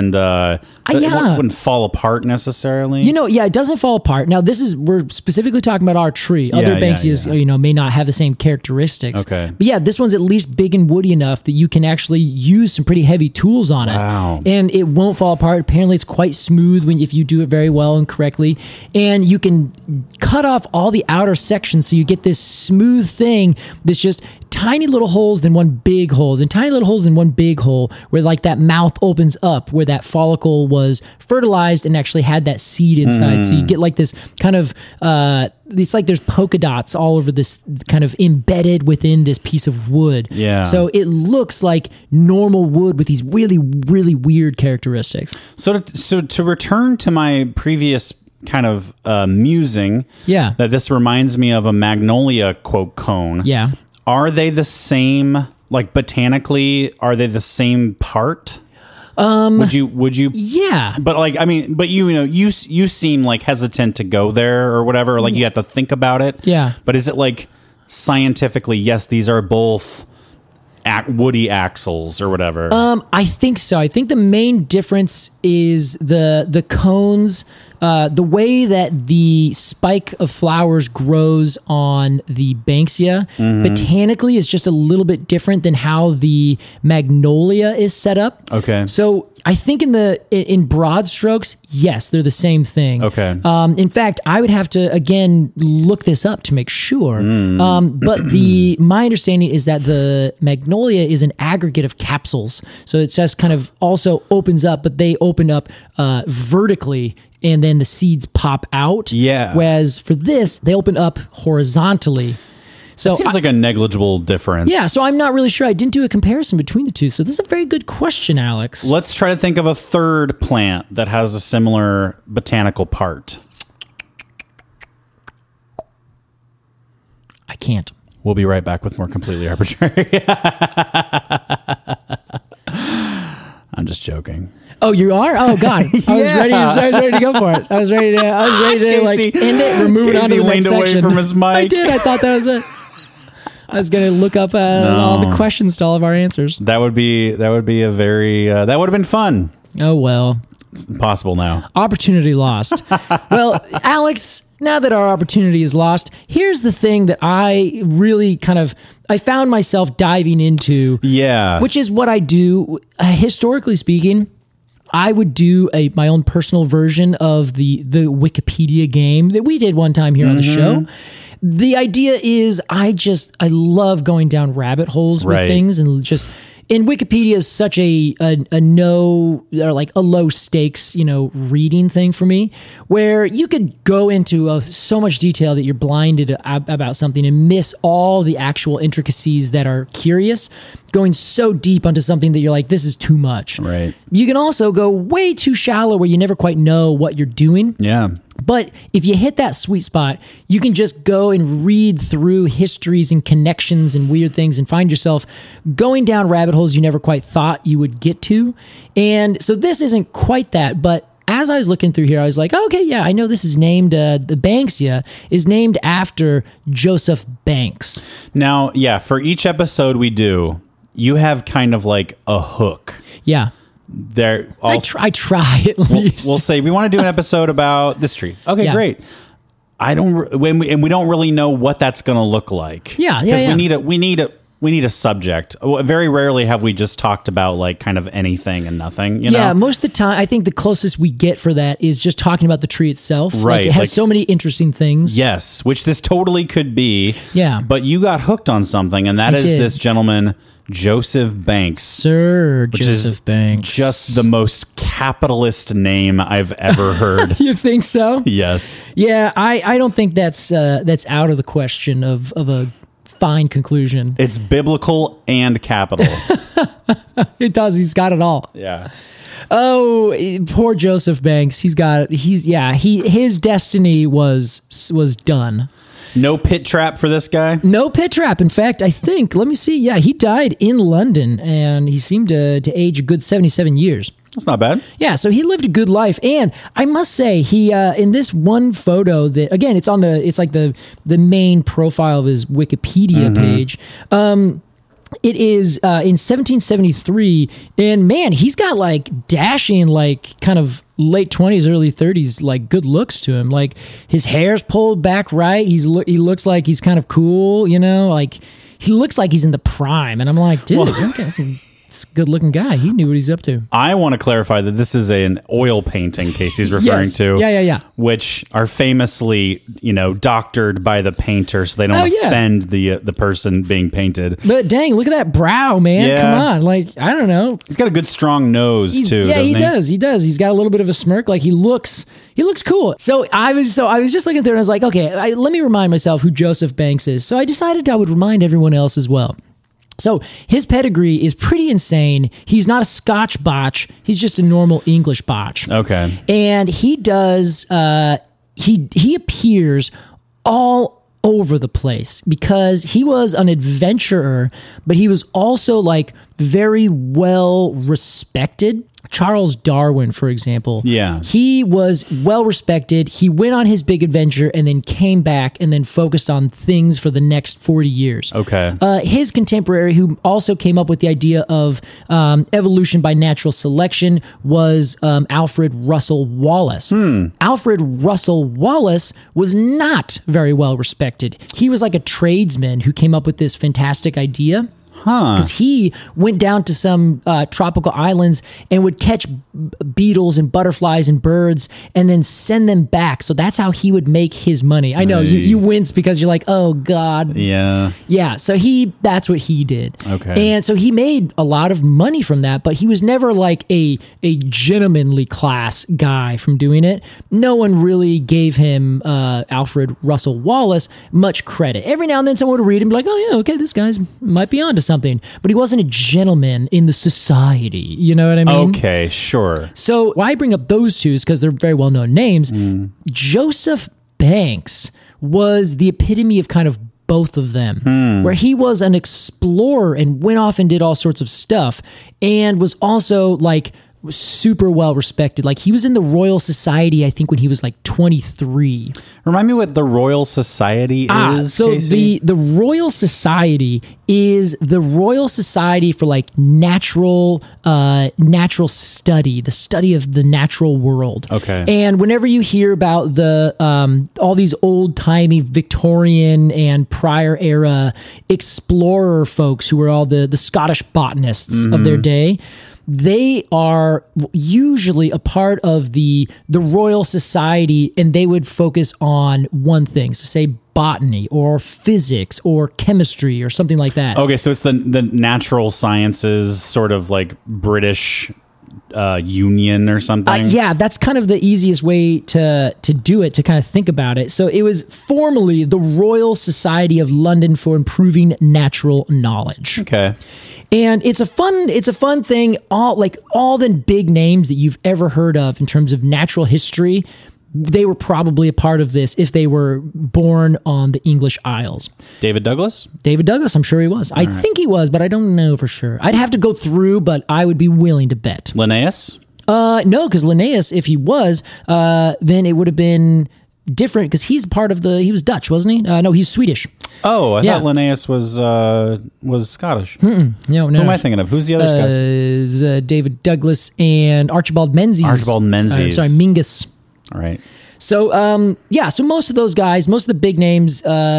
it yeah. wouldn't fall apart necessarily. Yeah, it doesn't fall apart. Now, we're specifically talking about our tree. Other Banksias, may not have the same characteristics. Okay. But yeah, this one's at least big and woody enough that you can actually use some pretty heavy tools on it. Wow. And it won't fall apart. Apparently, it's quite smooth if you do it very well and correctly. And you can cut off all the outer sections so you get this smooth thing that's just tiny little holes, then one big hole, then tiny little holes, then one big hole, where like that mouth opens up, where that follicle was fertilized and actually had that seed inside. So you get like this kind of, it's like there's polka dots all over this, kind of embedded within this piece of wood. Yeah. So it looks like normal wood with these really, really weird characteristics. So to return to my previous kind of musing, Yeah. that this reminds me of a magnolia quote cone. Yeah. Are they the same? Like botanically, are they the same part? Would you? Yeah. But like, I mean, but you seem like hesitant to go there or whatever. Or like you have to think about it. Yeah. But is it like scientifically? Yes, these are both woody axles or whatever. I think so. I think the main difference is the cones, the way that the spike of flowers grows on the Banksia botanically is just a little bit different than how the magnolia is set up. Okay. So I think in broad strokes, yes, they're the same thing. Okay. In fact, I would have to again look this up to make sure. But my understanding is that the magnolia is an aggregate of capsules, so it just kind of also opens up, but they open up vertically, and then the seeds pop out. Yeah. Whereas for this, they open up horizontally. So Seems like a negligible difference. yeah, so I'm not really sure. I didn't do a comparison between the two. So this is a very good question, Alex. Let's try to think of a third plant that has a similar botanical part. I can't. We'll be right back with more Completely Arbitrary. I'm just joking. Oh, you are? Oh God! I was ready to go for it. I was ready to like Casey- end it, remove it onto Casey the next leaned away section. from his mic. I did. I thought that was it. I was gonna look up all the questions to all of our answers. That would be a very that would have been fun. Oh well, It's impossible now. opportunity lost. Well, Alex, now that our opportunity is lost, here's the thing that I really I found myself diving into. Yeah. Which is what I do. Historically speaking, I would do my own personal version of the Wikipedia game that we did one time here on the show. The idea is I love going down rabbit holes with Right. things, and Wikipedia is such a low stakes, reading thing for me, where you could go into so much detail that you're blinded about something and miss all the actual intricacies that are curious, going so deep onto something that you're like, this is too much. Right. You can also go way too shallow where you never quite know what you're doing. Yeah. But if you hit that sweet spot, you can just go and read through histories and connections and weird things and find yourself going down rabbit holes you never quite thought you would get to. And so this isn't quite that, but as I was looking through here, I was like, okay, yeah, I know this is named, the Banksia is named after Joseph Banks. Now, yeah, for each episode we do, you have kind of like a hook. Yeah. There, I try at least. We'll say we want to do an episode about this tree. Okay, Yeah. great. We don't really know what that's going to look like. Yeah, because yeah. we need a subject. Very rarely have we just talked about like kind of anything and nothing. You Yeah, know? most of the time, I think the closest we get for that is just talking about the tree itself. Right, Like, it has like- so many interesting things. Yes, which this totally could be. Yeah. But you got hooked on something, and that I is did. this gentleman, Joseph Banks. Sir Which is Joseph Banks. Just the most capitalist name I've ever heard. You think so? Yes. Yeah, I don't think that's out of the question of a fine conclusion. It's biblical and capital. It does. He's got it all. Yeah. Oh, poor Joseph Banks. His destiny was done. No pit trap for this guy? No pit trap. In fact, I think, let me see. Yeah, he died in London, and he seemed to age a good 77 years. That's not bad. Yeah, so he lived a good life, and I must say, he in this one photo that again, it's like the main profile of his Wikipedia page. It is in 1773, and man, he's got like dashing, like kind of late 20s, early 30s, like good looks to him. Like his hair's pulled back right. He looks like he's kind of cool, you know. Like he looks like he's in the prime, and I'm like, dude, okay, it's a good looking guy. He knew what he's up to. I want to clarify that this is an oil painting Casey's referring to. Yeah. Which are famously, doctored by the painter so they don't offend the person being painted. But dang, look at that brow, man. Yeah. Come on. Like, I don't know. He's got a good strong nose too, yeah, doesn't he? He does. He's got a little bit of a smirk. Like he looks cool. So I was just looking through and I was like, okay, let me remind myself who Joseph Banks is. So I decided I would remind everyone else as well. So his pedigree is pretty insane. He's not a Scotch botch. He's just a normal English botch. Okay. And he does, he appears all over the place because he was an adventurer, but he was also like very well respected. Charles Darwin, for example. Yeah. He was well respected. He went on his big adventure and then came back and then focused on things for the next 40 years. Okay. His contemporary, who also came up with the idea of evolution by natural selection, was Alfred Russel Wallace. Alfred Russel Wallace was not very well respected. He was like a tradesman who came up with this fantastic idea. Because he went down to some tropical islands and would catch beetles and butterflies and birds and then send them back. So that's how he would make his money. I know you wince because you're like, oh God. Yeah. Yeah. So that's what he did. Okay. And so he made a lot of money from that, but he was never like a gentlemanly class guy from doing it. No one really gave him Alfred Russel Wallace much credit. Every now and then someone would read him and be like, oh yeah, okay, this guy's might be onto something. But he wasn't a gentleman in the society. You know what I mean? Okay, sure. So why I bring up those two is because they're very well-known names. Joseph Banks was the epitome of kind of both of them, where he was an explorer and went off and did all sorts of stuff and was also like super well respected. Like he was in the Royal Society, I think, when he was like 23. Remind me what the Royal Society is. So Casey? the Royal Society is the Royal Society for like natural study, the study of the natural world. Okay. And whenever you hear about the all these old timey Victorian and prior era explorer folks who were all the Scottish botanists of their day, they are usually a part of the Royal Society, and they would focus on one thing. So say botany or physics or chemistry or something like that. Okay, so it's the natural sciences sort of like British union or something. Yeah, that's kind of the easiest way to do it, to kind of think about it. So it was formerly the Royal Society of London for Improving Natural Knowledge. Okay. And it's a fun thing. All the big names that you've ever heard of in terms of natural history, they were probably a part of this if they were born on the English Isles. David Douglas, I'm sure he was. I think he was, but I don't know for sure. I'd have to go through, but I would be willing to bet. Linnaeus? No, because Linnaeus, if he was, then it would have been different because he was Dutch, wasn't he? No, he's Swedish. Oh, I thought Linnaeus was Scottish. No. Who am I thinking of? Who's the other Scottish? Is David Douglas and Archibald Menzies. Mingus. All right. So, so most of those guys, most of the big names,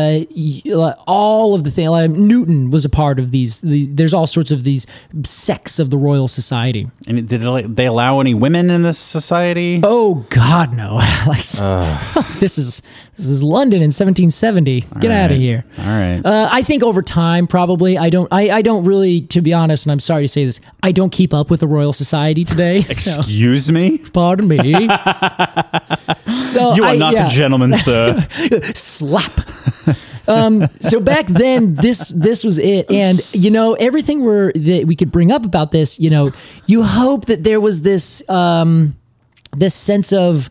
all of the things, Newton was a part of these. There's all sorts of these sects of the Royal Society. And did they allow any women in this society? Oh God, no! This is London in 1770. Get out of here! All right. I think over time, probably. I don't really, to be honest, and I'm sorry to say this, I don't keep up with the Royal Society today. Excuse me? Pardon me. So You are not a gentleman, sir. Slap. So back then, this was it, and everything that we could bring up about this, you hope that there was this this sense of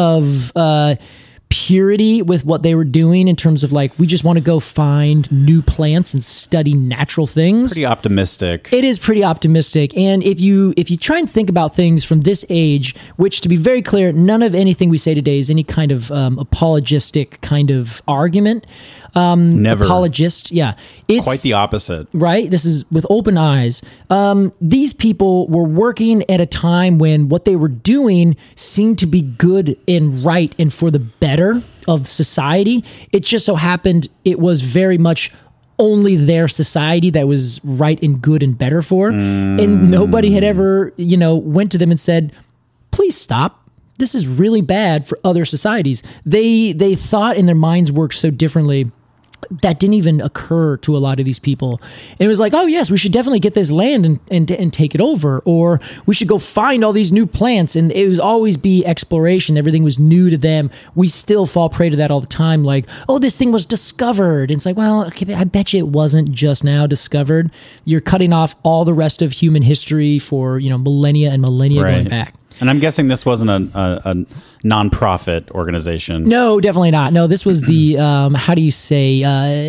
purity with what they were doing in terms of like, we just want to go find new plants and study natural things. Pretty optimistic. It is pretty optimistic. And if you try and think about things from this age, which to be very clear, none of anything we say today is any kind of apologistic kind of argument. Never. Apologist. Yeah. It's quite the opposite. Right? This is with open eyes. These people were working at a time when what they were doing seemed to be good and right and for the better of society. It just so happened it was very much only their society that was right and good and better for. And nobody had ever, went to them and said, please stop. This is really bad for other societies. They thought and their minds worked so differently that didn't even occur to a lot of these people. And it was like, oh yes, we should definitely get this land and take it over, or we should go find all these new plants. And it was always be exploration. Everything was new to them. We still fall prey to that all the time. Like, oh, this thing was discovered. And it's like, well, okay, I bet you it wasn't just now discovered. You're cutting off all the rest of human history for, millennia and millennia going back. And I'm guessing this wasn't a non-profit organization. No, definitely not. No, this was the, how do you say,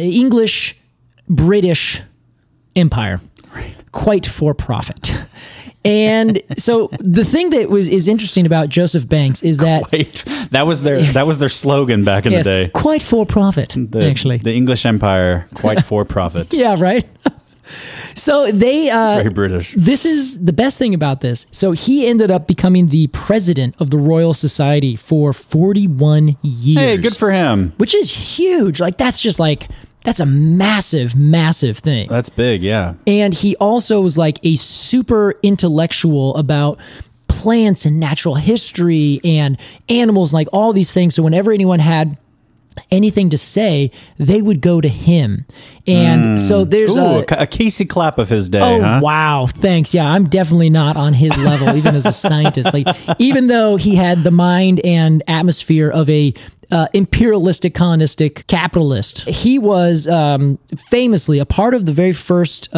English-British Empire. Right. Quite for profit. And so the thing that is interesting about Joseph Banks is that... Wait, that was their slogan back in the day. Quite for profit, actually. The English Empire, quite for profit. Yeah, right? So it's very British. This is the best thing about this. So he ended up becoming the president of the Royal Society for 41 years. Hey, good for him. Which is huge. Like, that's a massive, massive thing. That's big, yeah. And he also was like a super intellectual about plants and natural history and animals, and like all these things. So whenever anyone had anything to say, they would go to him. And so there's a Casey Clapp of his day. Oh, huh? Wow. Thanks. Yeah, I'm definitely not on his level, even as a scientist. Like, even though he had the mind and atmosphere of a imperialistic, colonistic capitalist, he was famously a part of the very first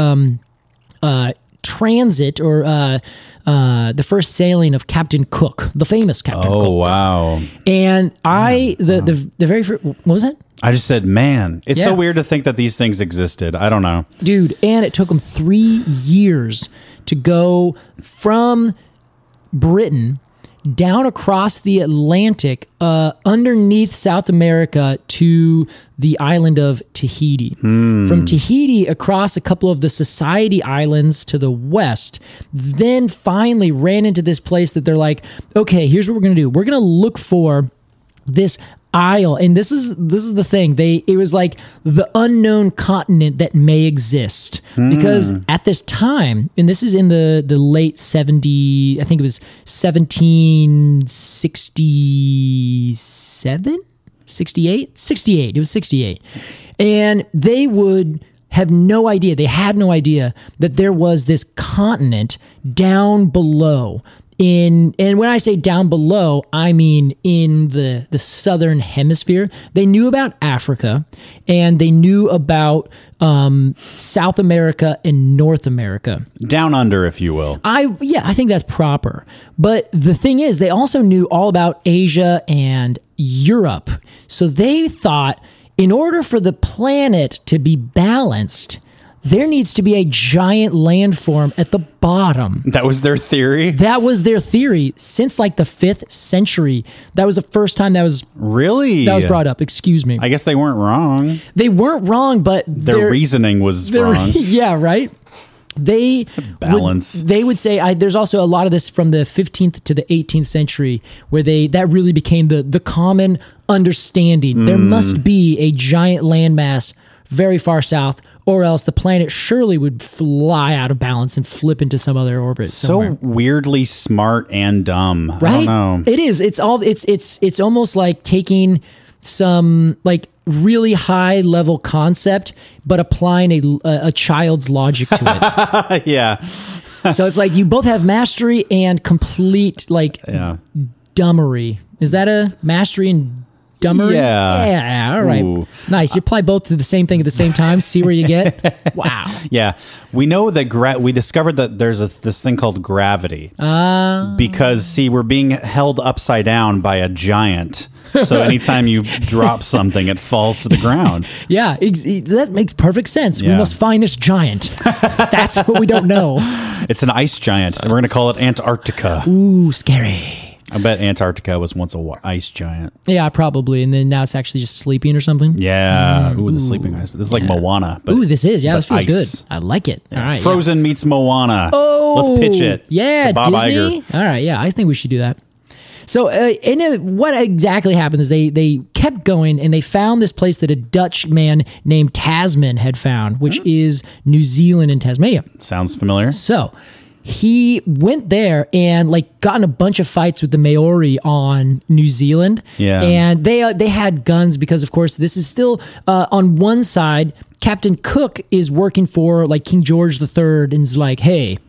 transit or the first sailing of Captain Cook, the famous Captain Cook. Oh, wow. And the very first, what was that? I just said, man, it's so weird to think that these things existed. I don't know. Dude, and it took him 3 years to go from Britain down across the Atlantic, underneath South America to the island of Tahiti. From Tahiti across a couple of the Society Islands to the west, then finally ran into this place that they're like, okay, here's what we're going to do. We're going to look for this isle, and this is the thing. It was like the unknown continent that may exist, because at this time, and this is in the late 70, I think it was 1767, 68. It was 68, and they would have no idea. They had no idea that there was this continent down below. And when I say down below, I mean in the southern hemisphere. They knew about Africa, and they knew about South America and North America. Down under, if you will. I think that's proper. But the thing is, they also knew all about Asia and Europe. So they thought, in order for the planet to be balanced, there needs to be a giant landform at the bottom. That was their theory? That was their theory since like the 5th century. That was the first time that was brought up. Excuse me. I guess they weren't wrong. They weren't wrong, but their reasoning was wrong. Yeah, right? They would say, there's also a lot of this from the 15th to the 18th century where that really became the common understanding. There must be a giant landmass very far south, or else the planet surely would fly out of balance and flip into some other orbit somewhere. So weirdly smart and dumb. Right? I don't know. It is. It's almost like taking some like really high level concept, but applying a child's logic to it. Yeah. So it's like you both have mastery and complete dumbery. Is that a mastery and Montgomery. Yeah. All right. Ooh. Nice. You apply both to the same thing at the same time. See where you get. Wow. Yeah, we know that we discovered that there's this thing called gravity because we're being held upside down by a giant. So anytime you drop something, it falls to the ground. Yeah, that makes perfect sense. We Yeah. must find this giant. That's what we don't know. It's an ice giant, and we're going to call it Antarctica. Ooh, scary. I bet Antarctica was once an ice giant. Yeah, probably. And then now it's actually just sleeping or something. Yeah. Ooh, the sleeping ice. This is like Moana. But, Ooh, this is. Yeah, this feels ice. good. I like it. All right. Frozen meets Moana. Oh, let's pitch it. Yeah, to Bob Disney. Iger. All right. Yeah, I think we should do that. So, what exactly happened is they kept going and they found this place that a Dutch man named Tasman had found, which is New Zealand and Tasmania. Sounds familiar. So he went there and like got in a bunch of fights with the Maori on New Zealand. Yeah. And they had guns because, of course, this is still on one side. Captain Cook is working for like King George III and is like, hey,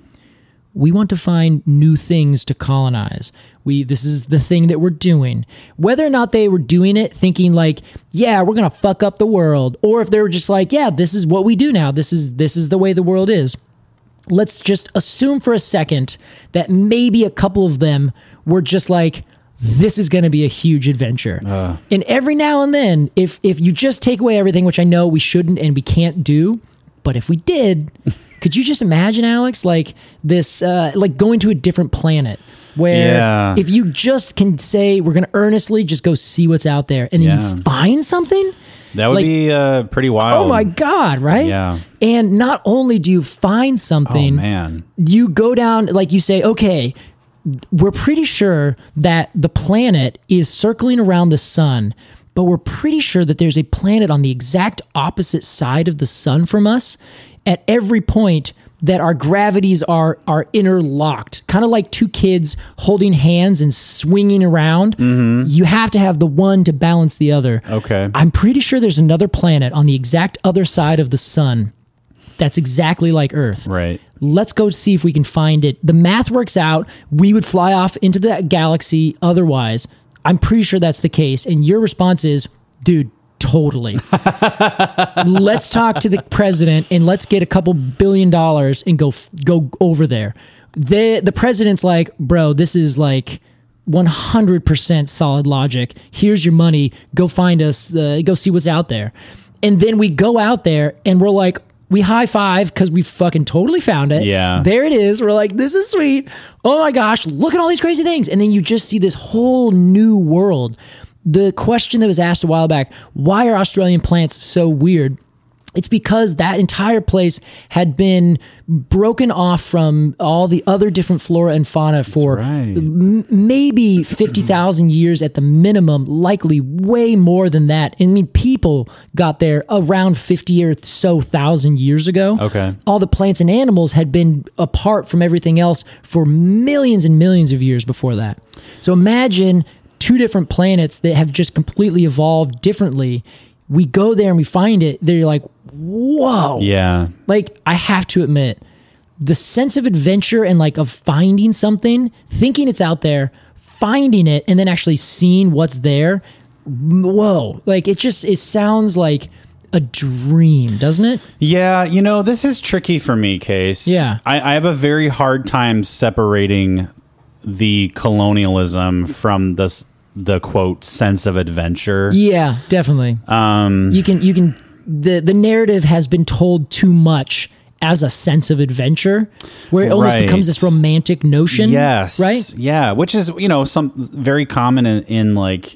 we want to find new things to colonize. This is the thing that we're doing. Whether or not they were doing it thinking like, yeah, we're gonna fuck up the world, or if they were just like, yeah, this is what we do now. This is the way the world is. Let's just assume for a second that maybe a couple of them were just like, this is going to be a huge adventure. And every now and then, if you just take away everything, which I know we shouldn't and we can't do, but if we did, could you just imagine, Alex, like this, like going to a different planet where if you just can say, we're going to earnestly just go see what's out there and then you find something? That would be pretty wild. Oh my God, right? Yeah. And not only do you find something, man. you go down, like you say, okay, we're pretty sure that the planet is circling around the sun, but we're pretty sure that there's a planet on the exact opposite side of the sun from us at every point that our gravities are interlocked, kind of like two kids holding hands and swinging around. You have to have the one to balance the other. Okay. I'm pretty sure there's another planet on the exact other side of the sun that's exactly like Earth. Right. Let's go see if we can find it. The math works out. We would fly off into the galaxy otherwise. I'm pretty sure that's the case. And your response is, dude, totally. Let's talk to the president and let's get a couple $1 billion and go over there. The president's like, bro, this is like 100% solid logic. Here's your money. Go find us. Go see what's out there. And then we go out there and we're like, we high five because we fucking totally found it. Yeah. There it is. We're like, this is sweet. Oh my gosh, look at all these crazy things. And then you just see this whole new world. The question that was asked a while back, why are Australian plants so weird? It's because that entire place had been broken off from all the other different flora and fauna for maybe 50,000 years at the minimum, likely way more than that. I mean, people got there around 50 or so thousand years ago. Okay. All the plants and animals had been apart from everything else for millions and millions of years before that. So imagine two different planets that have just completely evolved differently. We go there and we find it. They're like, whoa. Yeah. Like, I have to admit, the sense of adventure and like of finding something, thinking it's out there, finding it, and then actually seeing what's there. Whoa. Like, it sounds like a dream, doesn't it? Yeah. This is tricky for me, Case. Yeah. I have a very hard time separating the colonialism from the quote sense of adventure. Yeah, definitely. You can the narrative has been told too much as a sense of adventure, where it almost becomes this romantic notion. Yes. Right? Yeah, which is, some very common in like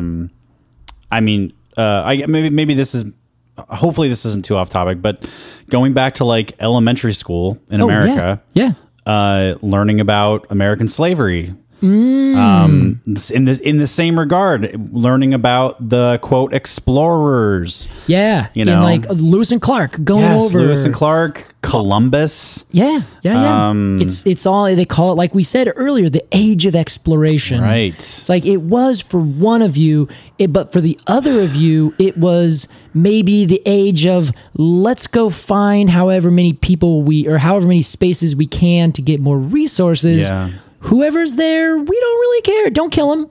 maybe this is, hopefully this isn't too off topic, but going back to like elementary school in America. Yeah. Learning about American slavery. In the same regard, learning about the quote explorers. Yeah, and like Lewis and Clark going over. Lewis and Clark, Columbus. Yeah. It's all, they call it, like we said earlier, the age of exploration. Right. It's like it was for one of you, but for the other of you, it was maybe the age of let's go find however many people or however many spaces we can to get more resources. Yeah. Whoever's there, we don't really care. Don't kill them.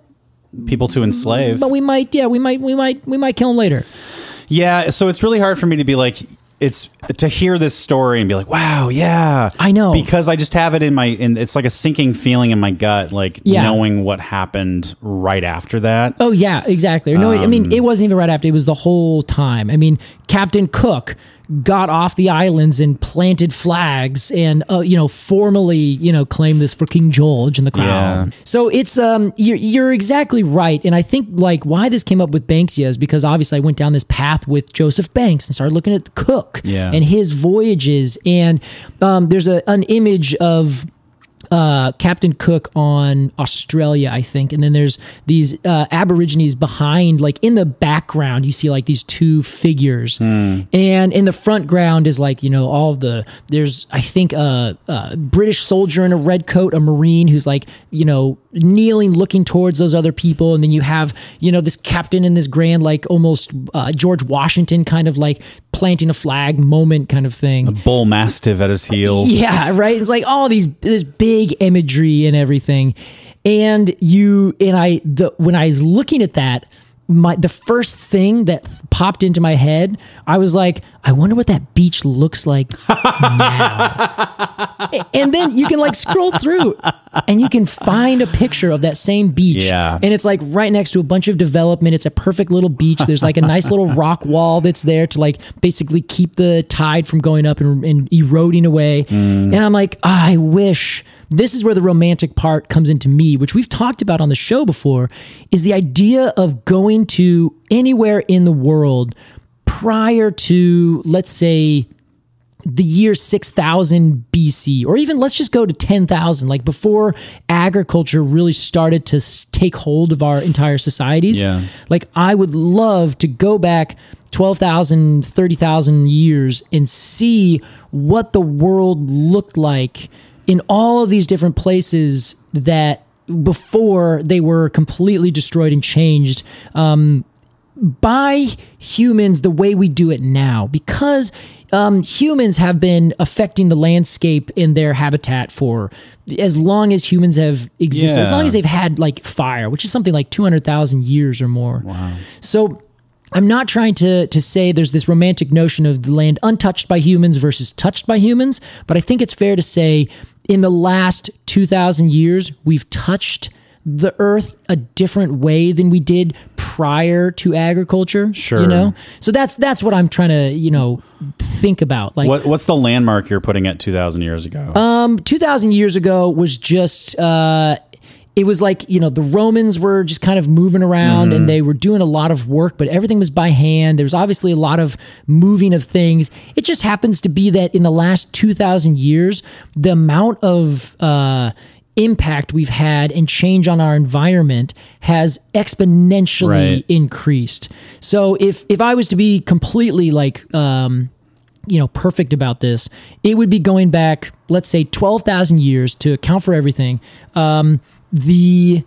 people to enslave. But we might kill him later. Yeah, so it's really hard for me to be like, it's to hear this story and be like, wow, yeah. I know. Because I just have it it's like a sinking feeling in my gut, like knowing what happened right after that. Oh, yeah, exactly. No, I mean, it wasn't even right after. It was the whole time. I mean, Captain Cook got off the islands and planted flags and, formally, claimed this for King George and the crown. Yeah. So it's, you're exactly right. And I think like why this came up with Banksia is because obviously I went down this path with Joseph Banks and started looking at Cook and his voyages. And there's an image of Captain Cook on Australia, I think. And then there's these Aborigines behind, like in the background, you see like these two figures. And in the front ground is like, there's, I think, a British soldier in a red coat, a Marine who's like, kneeling, looking towards those other people. And then you have, this captain in this grand, like almost George Washington kind of like planting a flag moment kind of thing. A bull mastiff at his heels. Yeah, right. It's like all this big imagery and everything. And when I was looking at that, the first thing that popped into my head, I was like, I wonder what that beach looks like now. And then you can like scroll through and you can find a picture of that same beach. Yeah. And it's like right next to a bunch of development. It's a perfect little beach. There's like a nice little rock wall that's there to like basically keep the tide from going up and eroding away. And I'm like, I wish. This is where the romantic part comes into me, which we've talked about on the show before, is the idea of going to anywhere in the world prior to, let's say, the year 6000 BC, or even let's just go to 10,000, like before agriculture really started to take hold of our entire societies. Yeah. Like I would love to go back 12,000, 30,000 years and see what the world looked like in all of these different places that before they were completely destroyed and changed by humans the way we do it now, because humans have been affecting the landscape in their habitat for as long as humans have existed, as long as they've had like fire, which is something like 200,000 years or more. Wow. So I'm not trying to say there's this romantic notion of the land untouched by humans versus touched by humans, but I think it's fair to say in the last 2,000 years, we've touched the earth a different way than we did prior to agriculture. Sure. So that's what I'm trying to, think about. Like, what's the landmark you're putting at 2,000 years ago? 2,000 years ago was just, it was like, the Romans were just kind of moving around and they were doing a lot of work, but everything was by hand. There's obviously a lot of moving of things. It just happens to be that in the last 2,000 years, the amount of impact we've had and change on our environment has exponentially increased. So if I was to be completely like, perfect about this, it would be going back, let's say 12,000 years to account for everything. The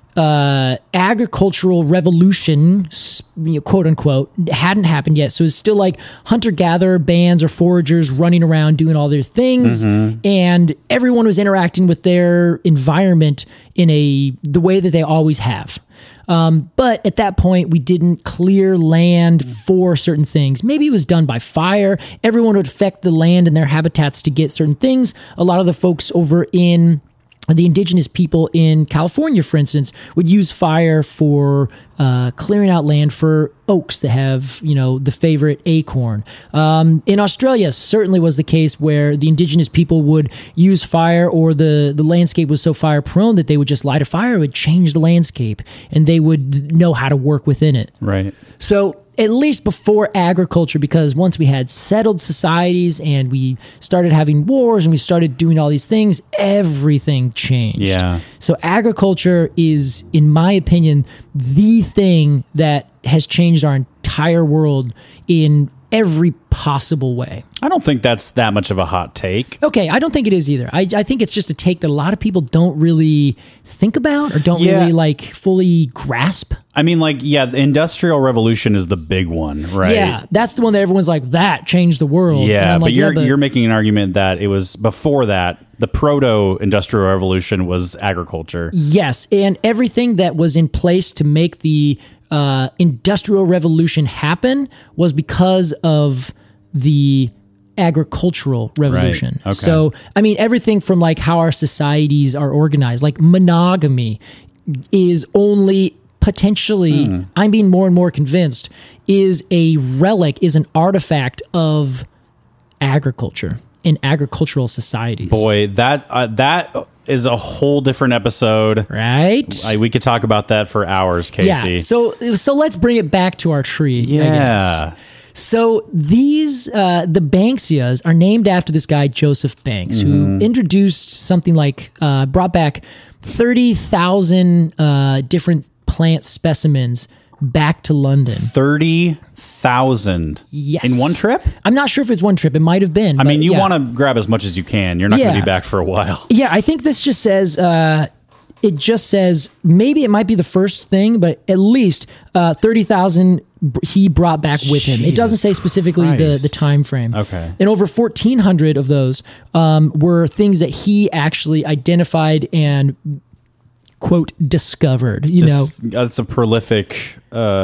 agricultural revolution, quote unquote, hadn't happened yet. So it's still like hunter-gatherer bands or foragers running around doing all their things. And everyone was interacting with their environment in the way that they always have. But at that point, we didn't clear land for certain things. Maybe it was done by fire. Everyone would affect the land and their habitats to get certain things. A lot of the folks over in the indigenous people in California, for instance, would use fire for clearing out land for oaks that have, the favorite acorn. In Australia, certainly was the case where the indigenous people would use fire, or the landscape was so fire prone that they would just light a fire, it would change the landscape, and they would know how to work within it. Right. So at least before agriculture, because once we had settled societies and we started having wars and we started doing all these things, everything changed. Yeah. So agriculture is, in my opinion, the thing that has changed our entire world in every possible way. I don't think that's that much of a hot take. Okay, I don't think it is either. I think it's just a take that a lot of people don't really think about or don't really like fully grasp. I mean, like, the Industrial Revolution is the big one, right? Yeah, that's the one that everyone's like, that changed the world. Yeah, but like, you're making an argument that it was before that. The proto-industrial revolution was agriculture. Yes, and everything that was in place to make the industrial revolution happen was because of the agricultural revolution. Right. Okay. So, I mean, everything from like how our societies are organized, like monogamy is only potentially, I'm being more and more convinced, is a relic, is an artifact of agriculture in agricultural societies. Boy, that is a whole different episode. Right? We could talk about that for hours, Casey. Yeah. So let's bring it back to our tree. I Yeah. guess. So these the Banksias are named after this guy Joseph Banks, who introduced something like brought back 30,000 different plant specimens back to London. 30,000. Yes. In one trip? I'm not sure if it's one trip. It might have been. I mean, you yeah. want to grab as much as you can. You're not going to Yeah. be back for a while. Yeah, I think this just says it just says maybe it might be the first thing, but at least 30,000 he brought back with him. It doesn't say specifically Christ. the time frame. Okay. And over 1,400 of those were things that he actually identified and quote discovered. You know, That's a prolific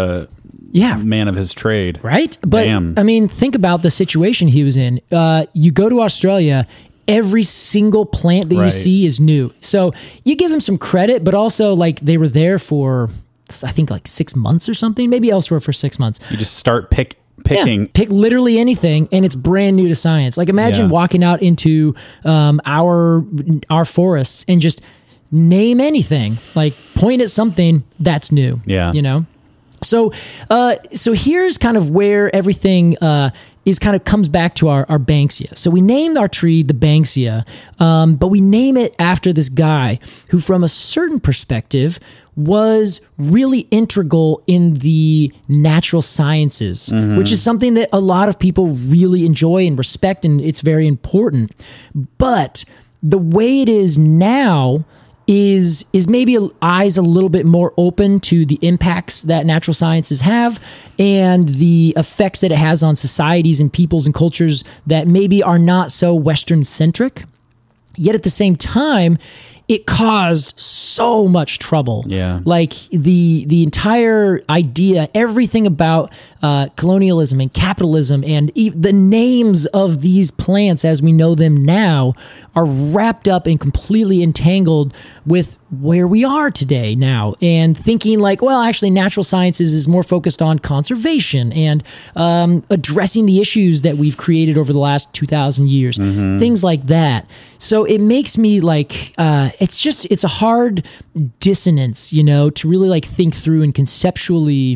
yeah. man of his trade. Right? But Damn. I mean, think about the situation he was in. You go to Australia, every single plant that you Right. see is new. So you give him some credit, but also like they were there for, I think like 6 months or something, maybe elsewhere for 6 months. You just start picking. Yeah, pick literally anything, and it's brand new to science. Like imagine Yeah. walking out into our forests and just name anything, like point at something that's new. Yeah. You know? So here's kind of where everything is kind of comes back to our Banksia. So we named our tree the Banksia, but we name it after this guy who, from a certain perspective, was really integral in the natural sciences, which is something that a lot of people really enjoy and respect, and it's very important. But the way it is now is maybe eyes a little bit more open to the impacts that natural sciences have and the effects that it has on societies and peoples and cultures that maybe are not so Western centric. Yet at the same time, it caused so much trouble. Yeah. Like the entire idea, everything about colonialism and capitalism and the names of these plants as we know them now are wrapped up and completely entangled with where we are today now, and thinking like, well, actually natural sciences is more focused on conservation and addressing the issues that we've created over the last 2,000 years, things like that. So it makes me like, it's a hard dissonance, you know, to really like think through and conceptually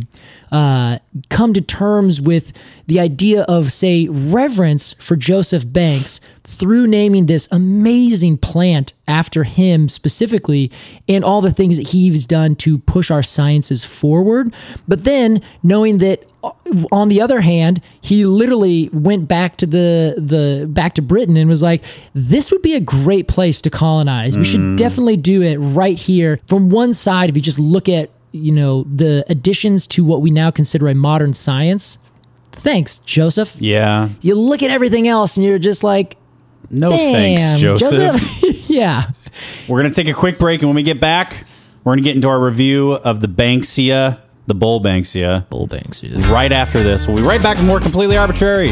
come to terms with the idea of, say, reverence for Joseph Banks through naming this amazing plant after him specifically and all the things that he's done to push our sciences forward. But then knowing that on the other hand, he literally went back to back to Britain and was like, this would be a great place to colonize. We should definitely do it right here. From one side, if you just look at, you know, the additions to what we now consider a modern science. Thanks, Joseph. Yeah. You look at everything else and you're just like, No damn, thanks, Joseph. Yeah. We're going to take a quick break, and when we get back, we're going to get into our review of the Banksia, the Bull Banksia. Bull Banksia. Right after this. We'll be right back with more Completely Arbitrary.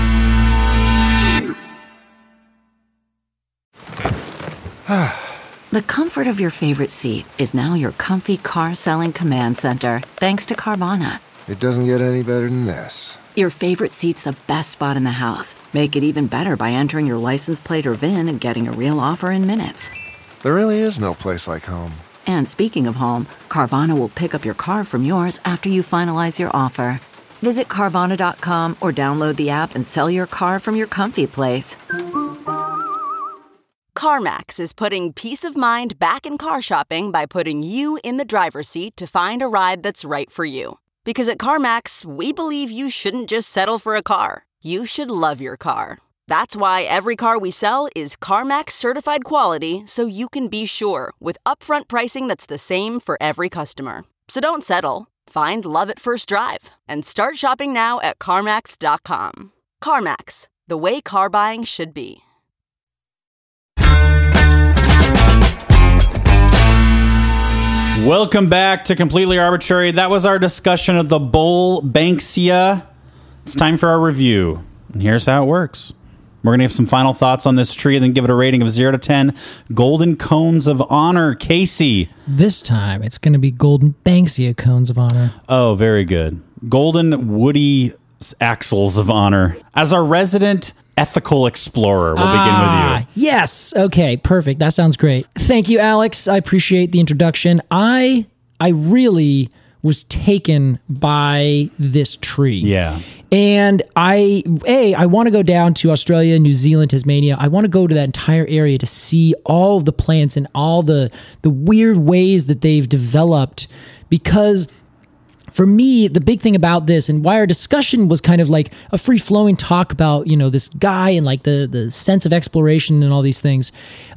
The comfort of your favorite seat is now your comfy car selling command center, thanks to Carvana. It doesn't get any better than this. Your favorite seat's the best spot in the house. Make it even better by entering your license plate or VIN and getting a real offer in minutes. There really is no place like home. And speaking of home, Carvana will pick up your car from yours after you finalize your offer. Visit Carvana.com or download the app and sell your car from your comfy place. CarMax is putting peace of mind back in car shopping by putting you in the driver's seat to find a ride that's right for you. Because at CarMax, we believe you shouldn't just settle for a car. You should love your car. That's why every car we sell is CarMax certified quality, so you can be sure with upfront pricing that's the same for every customer. So don't settle. Find love at first drive and start shopping now at CarMax.com. CarMax, the way car buying should be. Welcome back to Completely Arbitrary. That was our discussion of the Bulbanksia. It's time for our review. And here's how it works. We're going to have some final thoughts on this tree and then give it a rating of 0 to 10. Golden Cones of Honor. Casey. This time, it's going to be Golden Banksia Cones of Honor. Oh, very good. Golden Woody Axles of Honor. As our resident ethical explorer, we'll begin with you. Yes. Okay, perfect. That sounds great. Thank you, Alex. I appreciate the introduction. I really was taken by this tree. Yeah. And I want to go down to Australia, New Zealand, Tasmania. I want to go to that entire area to see all of the plants and all the weird ways that they've developed, because for me, the big thing about this and why our discussion was kind of like a free-flowing talk about, this guy and like the sense of exploration and all these things.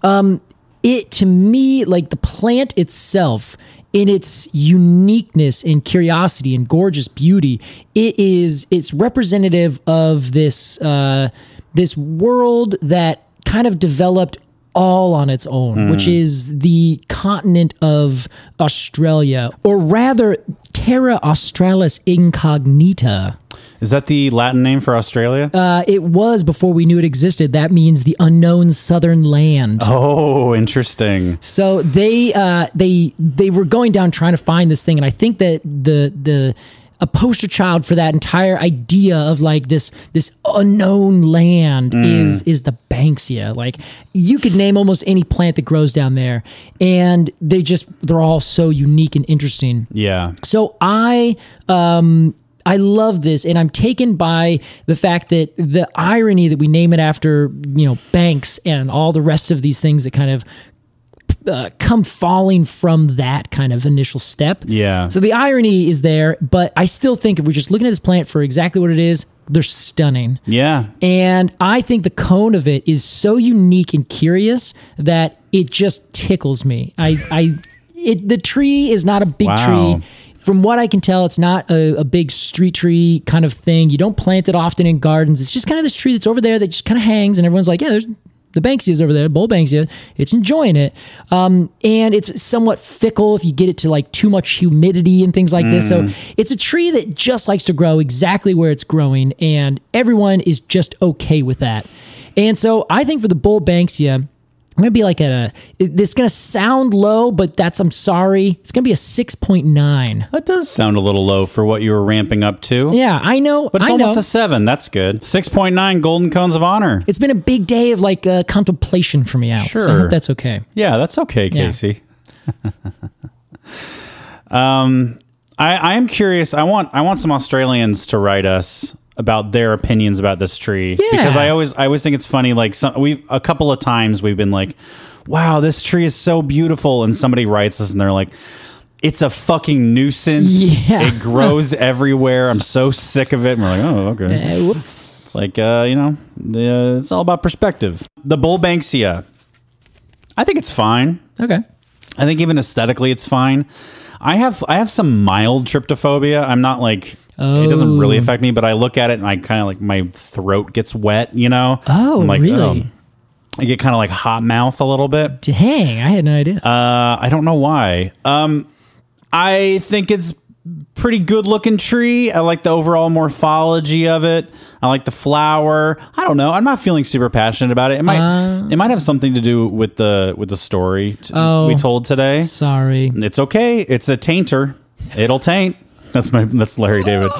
It, to me, like the plant itself, in its uniqueness and curiosity and gorgeous beauty, it's representative of this world that kind of developed all on its own, which is the continent of Australia, or rather Terra Australis Incognita. Is that the Latin name for Australia? It was before we knew it existed. That means the unknown southern land. Oh, interesting. So they were going down trying to find this thing, and I think that a poster child for that entire idea of like this unknown land is the Banksia. Like, you could name almost any plant that grows down there, and they're all so unique and interesting. Yeah. So I love this, and I'm taken by the fact that the irony that we name it after, banks and all the rest of these things that kind of come falling from that kind of initial step. Yeah. So the irony is there, but I still think if we're just looking at this plant for exactly what it is, they're stunning. Yeah. And I think the cone of it is so unique and curious that it just tickles me. The tree is not a big tree. From what I can tell, it's not a big street tree kind of thing. You don't plant it often in gardens. It's just kind of this tree that's over there that just kind of hangs, and everyone's like, yeah, there's the Banksia's over there, Bulbanksia. It's enjoying it. And it's somewhat fickle if you get it to like too much humidity and things like this. So it's a tree that just likes to grow exactly where it's growing, and everyone is just okay with that. And so I think for the Bulbanksia, I'm going to be like this is going to sound low, but I'm sorry. It's going to be a 6.9. That does sound a little low for what you were ramping up to. Yeah, I know. But it's almost a 7. That's good. 6.9 Golden Cones of Honor. It's been a big day of like contemplation for me, Alex. Sure. I hope that's okay. Yeah, that's okay, Casey. I am curious. I want some Australians to write us about their opinions about this tree, because I always think it's funny. Like, a couple of times we've been like, "Wow, this tree is so beautiful," and somebody writes us and they're like, "It's a fucking nuisance. Yeah. It grows everywhere. I'm so sick of it." And we're like, "Oh, okay." Whoops. It's like it's all about perspective. The Bulbanksia, I think it's fine. Okay. I think even aesthetically, it's fine. I have some mild tryptophobia. I'm not like. It doesn't really affect me, but I look at it and I kind of like my throat gets wet, Oh, I'm like, really? I get kind of like hot mouth a little bit. Dang, I had no idea. I don't know why. I think it's pretty good looking tree. I like the overall morphology of it. I like the flower. I don't know. I'm not feeling super passionate about it. It might have something to do with the story we told today. Sorry. It's okay. It's a tainter. It'll taint. That's Larry David.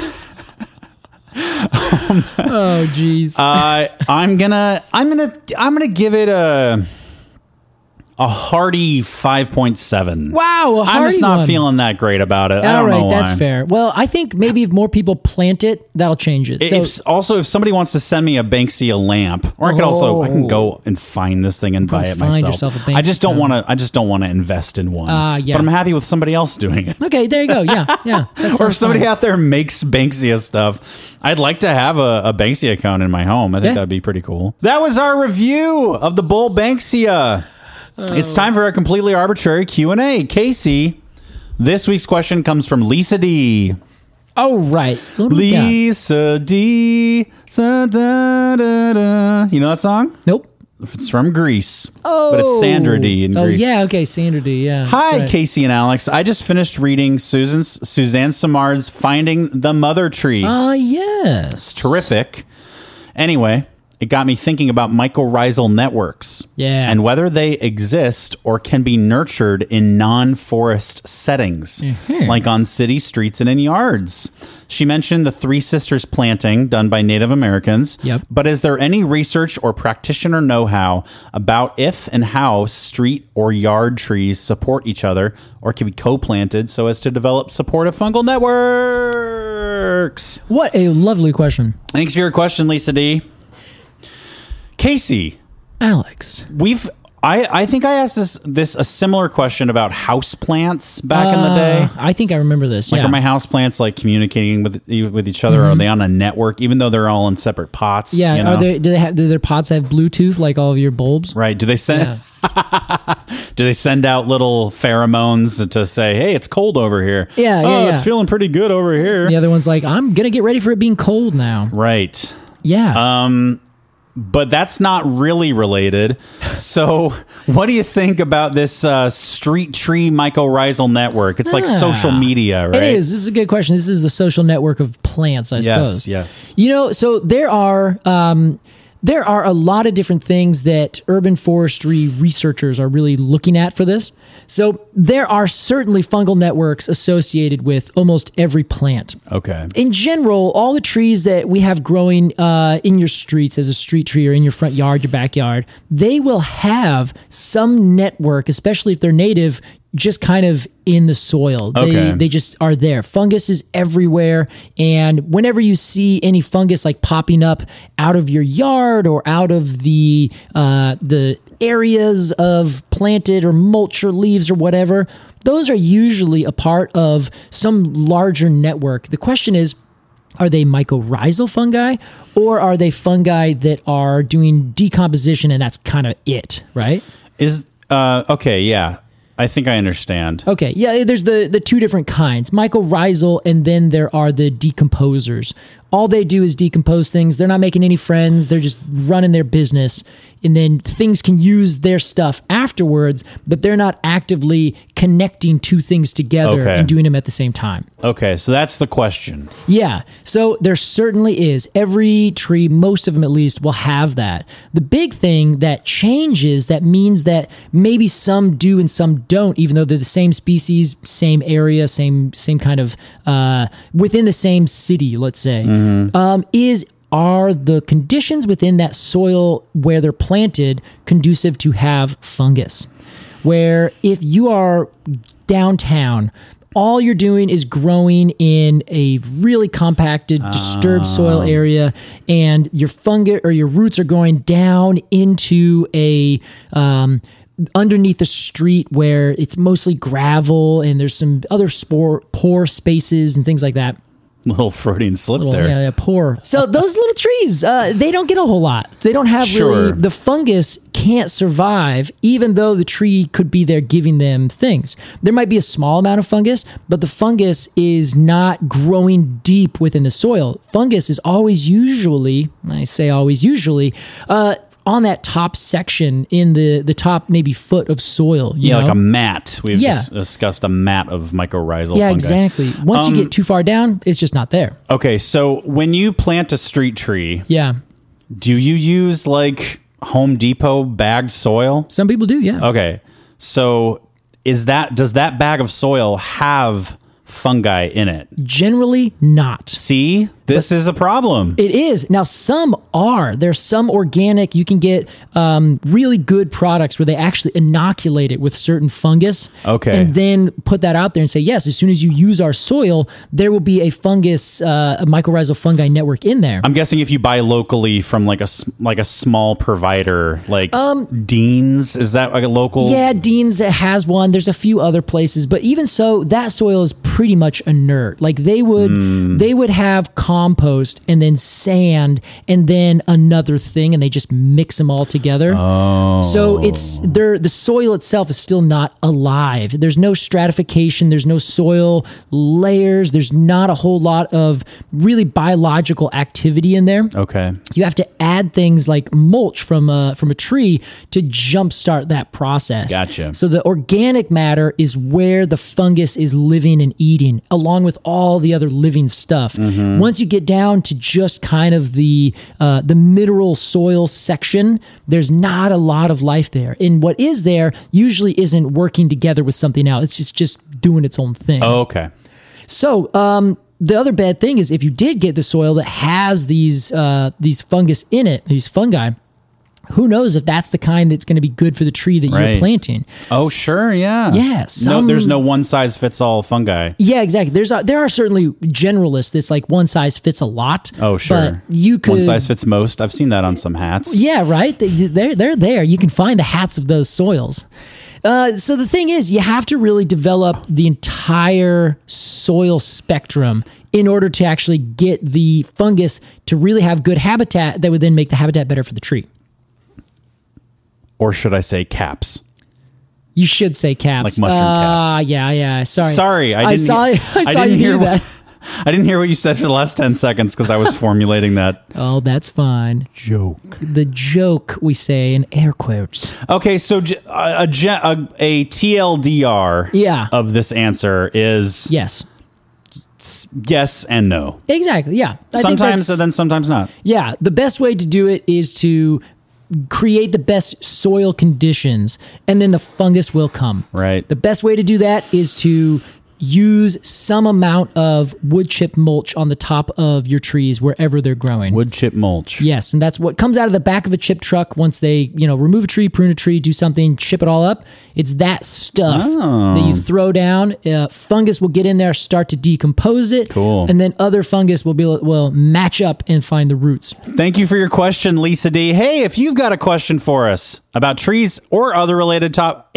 Oh, jeez. I'm gonna give it a hearty 5.7. Wow, I'm just not one. feeling that great about it. I All don't know right, why. that's fair. Well, I think maybe if more people plant it, that'll change it. If somebody wants to send me a Banksia lamp, or I can go and find this thing and buy it find myself. yourself a Banksia. I just don't want to invest in one. Yeah. But I'm happy with somebody else doing it. Okay, there you go. Yeah. That Or if sounds somebody fine. out there makes Banksia stuff, I'd like to have a Banksia account in my home. I think that'd be pretty cool. That was our review of the Bulbanksia. It's time for a completely arbitrary Q&A. Casey, this week's question comes from Lisa D. Oh, right. What do we got? Lisa D. Da, da, da, da. You know that song? Nope. It's from Greece. But it's Sandra D in Greece. Oh, yeah. Okay. Sandra D. Yeah. Hi, right. Casey and Alex. I just finished reading Suzanne Samar's Finding the Mother Tree. Yes. It's terrific. Anyway, it got me thinking about mycorrhizal networks. Yeah. And whether they exist or can be nurtured in non-forest settings, like on city streets and in yards. She mentioned the Three Sisters planting done by Native Americans. Yep. But is there any research or practitioner know-how about if and how street or yard trees support each other or can be co-planted so as to develop supportive fungal networks? What a lovely question. Thanks for your question, Lisa D. Casey, Alex. I think I asked this a similar question about houseplants back in the day. I think I remember this. Like, yeah. are my houseplants like communicating with each other? Or are they on a network, even though they're all in separate pots? Yeah. you know? Do their pots have Bluetooth like all of your bulbs? Right. Do they send do they send out little pheromones to say, hey, it's cold over here? Yeah. It's feeling pretty good over here. The other one's like, I'm going to get ready for it being cold now. Right. Yeah. But that's not really related. So what do you think about this street tree mycorrhizal network? It's like social media, right? It is. This is a good question. This is the social network of plants, I suppose. Yes. You know, so there are a lot of different things that urban forestry researchers are really looking at for this. So there are certainly fungal networks associated with almost every plant. Okay. In general, all the trees that we have growing in your streets as a street tree or in your front yard, your backyard, they will have some network, especially if they're native, just kind of in the soil. They just are there. Fungus is everywhere. And whenever you see any fungus like popping up out of your yard or out of the areas of planted or mulch or leaves or whatever, those are usually a part of some larger network. The question is, are they mycorrhizal fungi or are they fungi that are doing decomposition and that's kind of it, right? Okay, yeah. I think I understand. Okay, yeah, there's the two different kinds, mycorrhizal, and then there are the decomposers. All they do is decompose things. They're not making any friends. They're just running their business. And then things can use their stuff afterwards, but they're not actively connecting two things together and doing them at the same time. Okay, so that's the question. Yeah, so there certainly is. Every tree, most of them at least, will have that. The big thing that changes, that means that maybe some do and some don't, even though they're the same species, same area, same kind of, within the same city, let's say, are the conditions within that soil where they're planted conducive to have fungus? Where if you are downtown, all you're doing is growing in a really compacted, disturbed soil area, and your fungus or your roots are going down into a underneath the street where it's mostly gravel and there's some other pore spaces and things like that. Little Freudian slip there. Yeah, pore. So those little trees, they don't get a whole lot. They don't have really, the fungus can't survive, even though the tree could be there giving them things. There might be a small amount of fungus, but the fungus is not growing deep within the soil. Fungus is always usually, I say always usually, on that top section in the top maybe foot of soil. You know? Like a mat. We've discussed a mat of mycorrhizal fungi. Yeah, exactly. Once you get too far down, it's just not there. Okay, so when you plant a street tree, do you use like Home Depot bagged soil? Some people do, yeah. Okay, so does that bag of soil have fungi in it? Generally not. See, this is a problem. It is. Now, some are. There's some organic. You can get really good products where they actually inoculate it with certain fungus. Okay. And then put that out there and say, yes, as soon as you use our soil, there will be a fungus, a mycorrhizal fungi network in there. I'm guessing if you buy locally from like a small provider, like Dean's, is that like a local? Yeah, Dean's has one. There's a few other places, but even so, that soil is pretty much inert. Like they would have compost, and then sand, and then another thing, and they just mix them all together. Oh. So the soil itself is still not alive. There's no stratification. There's no soil layers. There's not a whole lot of really biological activity in there. Okay. You have to add things like mulch from a tree to jumpstart that process. Gotcha. So the organic matter is where the fungus is living and eating, along with all the other living stuff. Mm-hmm. Once you get down to just kind of the mineral soil section, there's not a lot of life there. And what is there usually isn't working together with something else. It's just doing its own thing. Oh, okay. So the other bad thing is if you did get the soil that has these fungus in it, these fungi, who knows if that's the kind that's going to be good for the tree that you're planting. Oh, sure, yeah. Yeah. There's no one-size-fits-all fungi. Yeah, exactly. There are certainly generalists that's like one size fits a lot. Oh, sure. But you could, one size fits most. I've seen that on some hats. Yeah, right? They're there. You can find the hats of those soils. So the thing is, you have to really develop the entire soil spectrum in order to actually get the fungus to really have good habitat that would then make the habitat better for the tree. Or should I say caps? You should say caps. Like mushroom caps. Yeah. Sorry, I didn't saw you hear do that. I didn't hear what you said for the last 10 seconds because I was formulating that Oh, that's fine. joke. The joke, we say in air quotes. Okay, so a TLDR Yeah. of this answer is Yes. yes and no. Exactly. Yeah. I think Sometimes that's- and then sometimes not. Yeah, the best way to do it is to create the best soil conditions, and then the fungus will come. Right. The best way to do that is to use some amount of wood chip mulch on the top of your trees wherever they're growing. Wood chip mulch. Yes, and that's what comes out of the back of a chip truck once they, remove a tree, prune a tree, do something, ship it all up. It's that stuff that you throw down. Fungus will get in there, start to decompose it. Cool. And then other fungus will match up and find the roots. Thank you for your question, Lisa D. Hey, if you've got a question for us about trees or other related topics,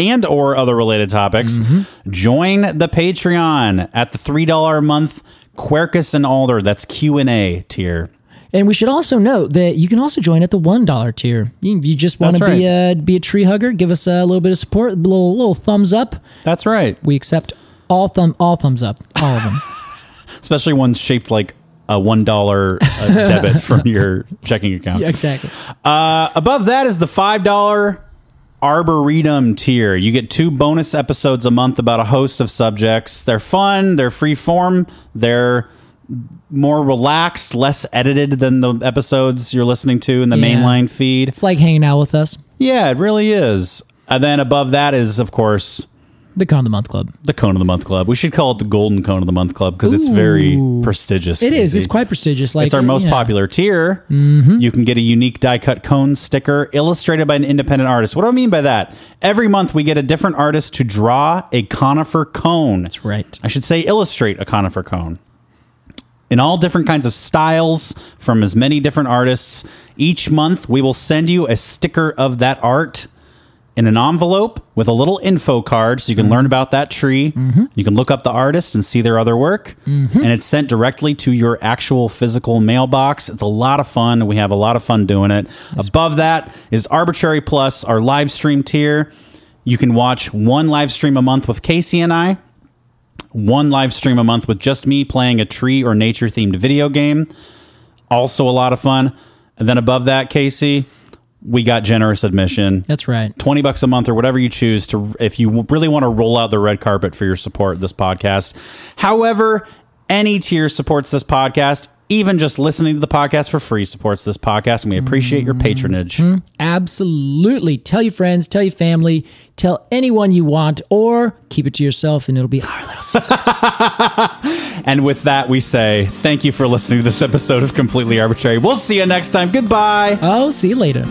join the Patreon at the $3 a month Quercus and Alder. That's Q&A tier. And we should also note that you can also join at the $1 tier. You just want That's to be a tree hugger, give us a little bit of support, a little thumbs up. That's right. We accept all thumbs up, all of them. Especially ones shaped like a $1 debit from your checking account. Yeah, exactly. Above that is the $5 Arboretum tier. You get 2 bonus episodes a month about a host of subjects. They're fun, they're free form, they're more relaxed, less edited than the episodes you're listening to in the mainline feed. It's like hanging out with us. Yeah, it really is. And then above that is, of course, The Cone of the Month Club. the Cone of the Month Club. We should call it the Golden Cone of the Month Club because it's very prestigious. It is. Casey. It's quite prestigious. Like It's our most popular tier. You can get a unique die-cut cone sticker illustrated by an independent artist. What do I mean by that? Every month we get a different artist to draw a conifer cone. That's right. I should say illustrate a conifer cone. In all different kinds of styles from as many different artists. Each month we will send you a sticker of that art in an envelope with a little info card so you can learn about that tree. You can look up the artist and see their other work. And it's sent directly to your actual physical mailbox. It's a lot of fun. We have a lot of fun doing it. Above that is Arbitrary Plus, our live stream tier. You can watch 1 live stream a month with Casey and I. 1 live stream a month with just me playing a tree or nature themed video game. Also a lot of fun. And then above that, Casey, we got generous admission. That's right. $20 a month or whatever you choose to, if you really want to roll out the red carpet for your support of this podcast. However, any tier supports this podcast. Even just listening to the podcast for free supports this podcast, and we appreciate your patronage. Absolutely. Tell your friends, tell your family, tell anyone you want, or keep it to yourself and it'll be our little secret. And with that, we say thank you for listening to this episode of Completely Arbitrary. We'll see you next time. Goodbye. I'll see you later.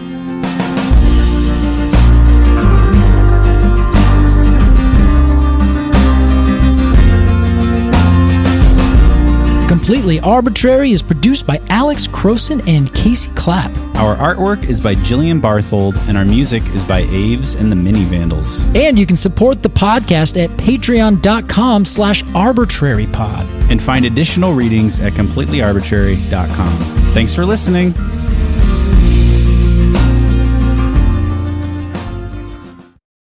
Completely Arbitrary is produced by Alex Croson and Casey Clapp. Our artwork is by Jillian Barthold, and our music is by Aves and the Mini Vandals. And you can support the podcast at patreon.com/arbitrarypod. And find additional readings at completelyarbitrary.com. Thanks for listening.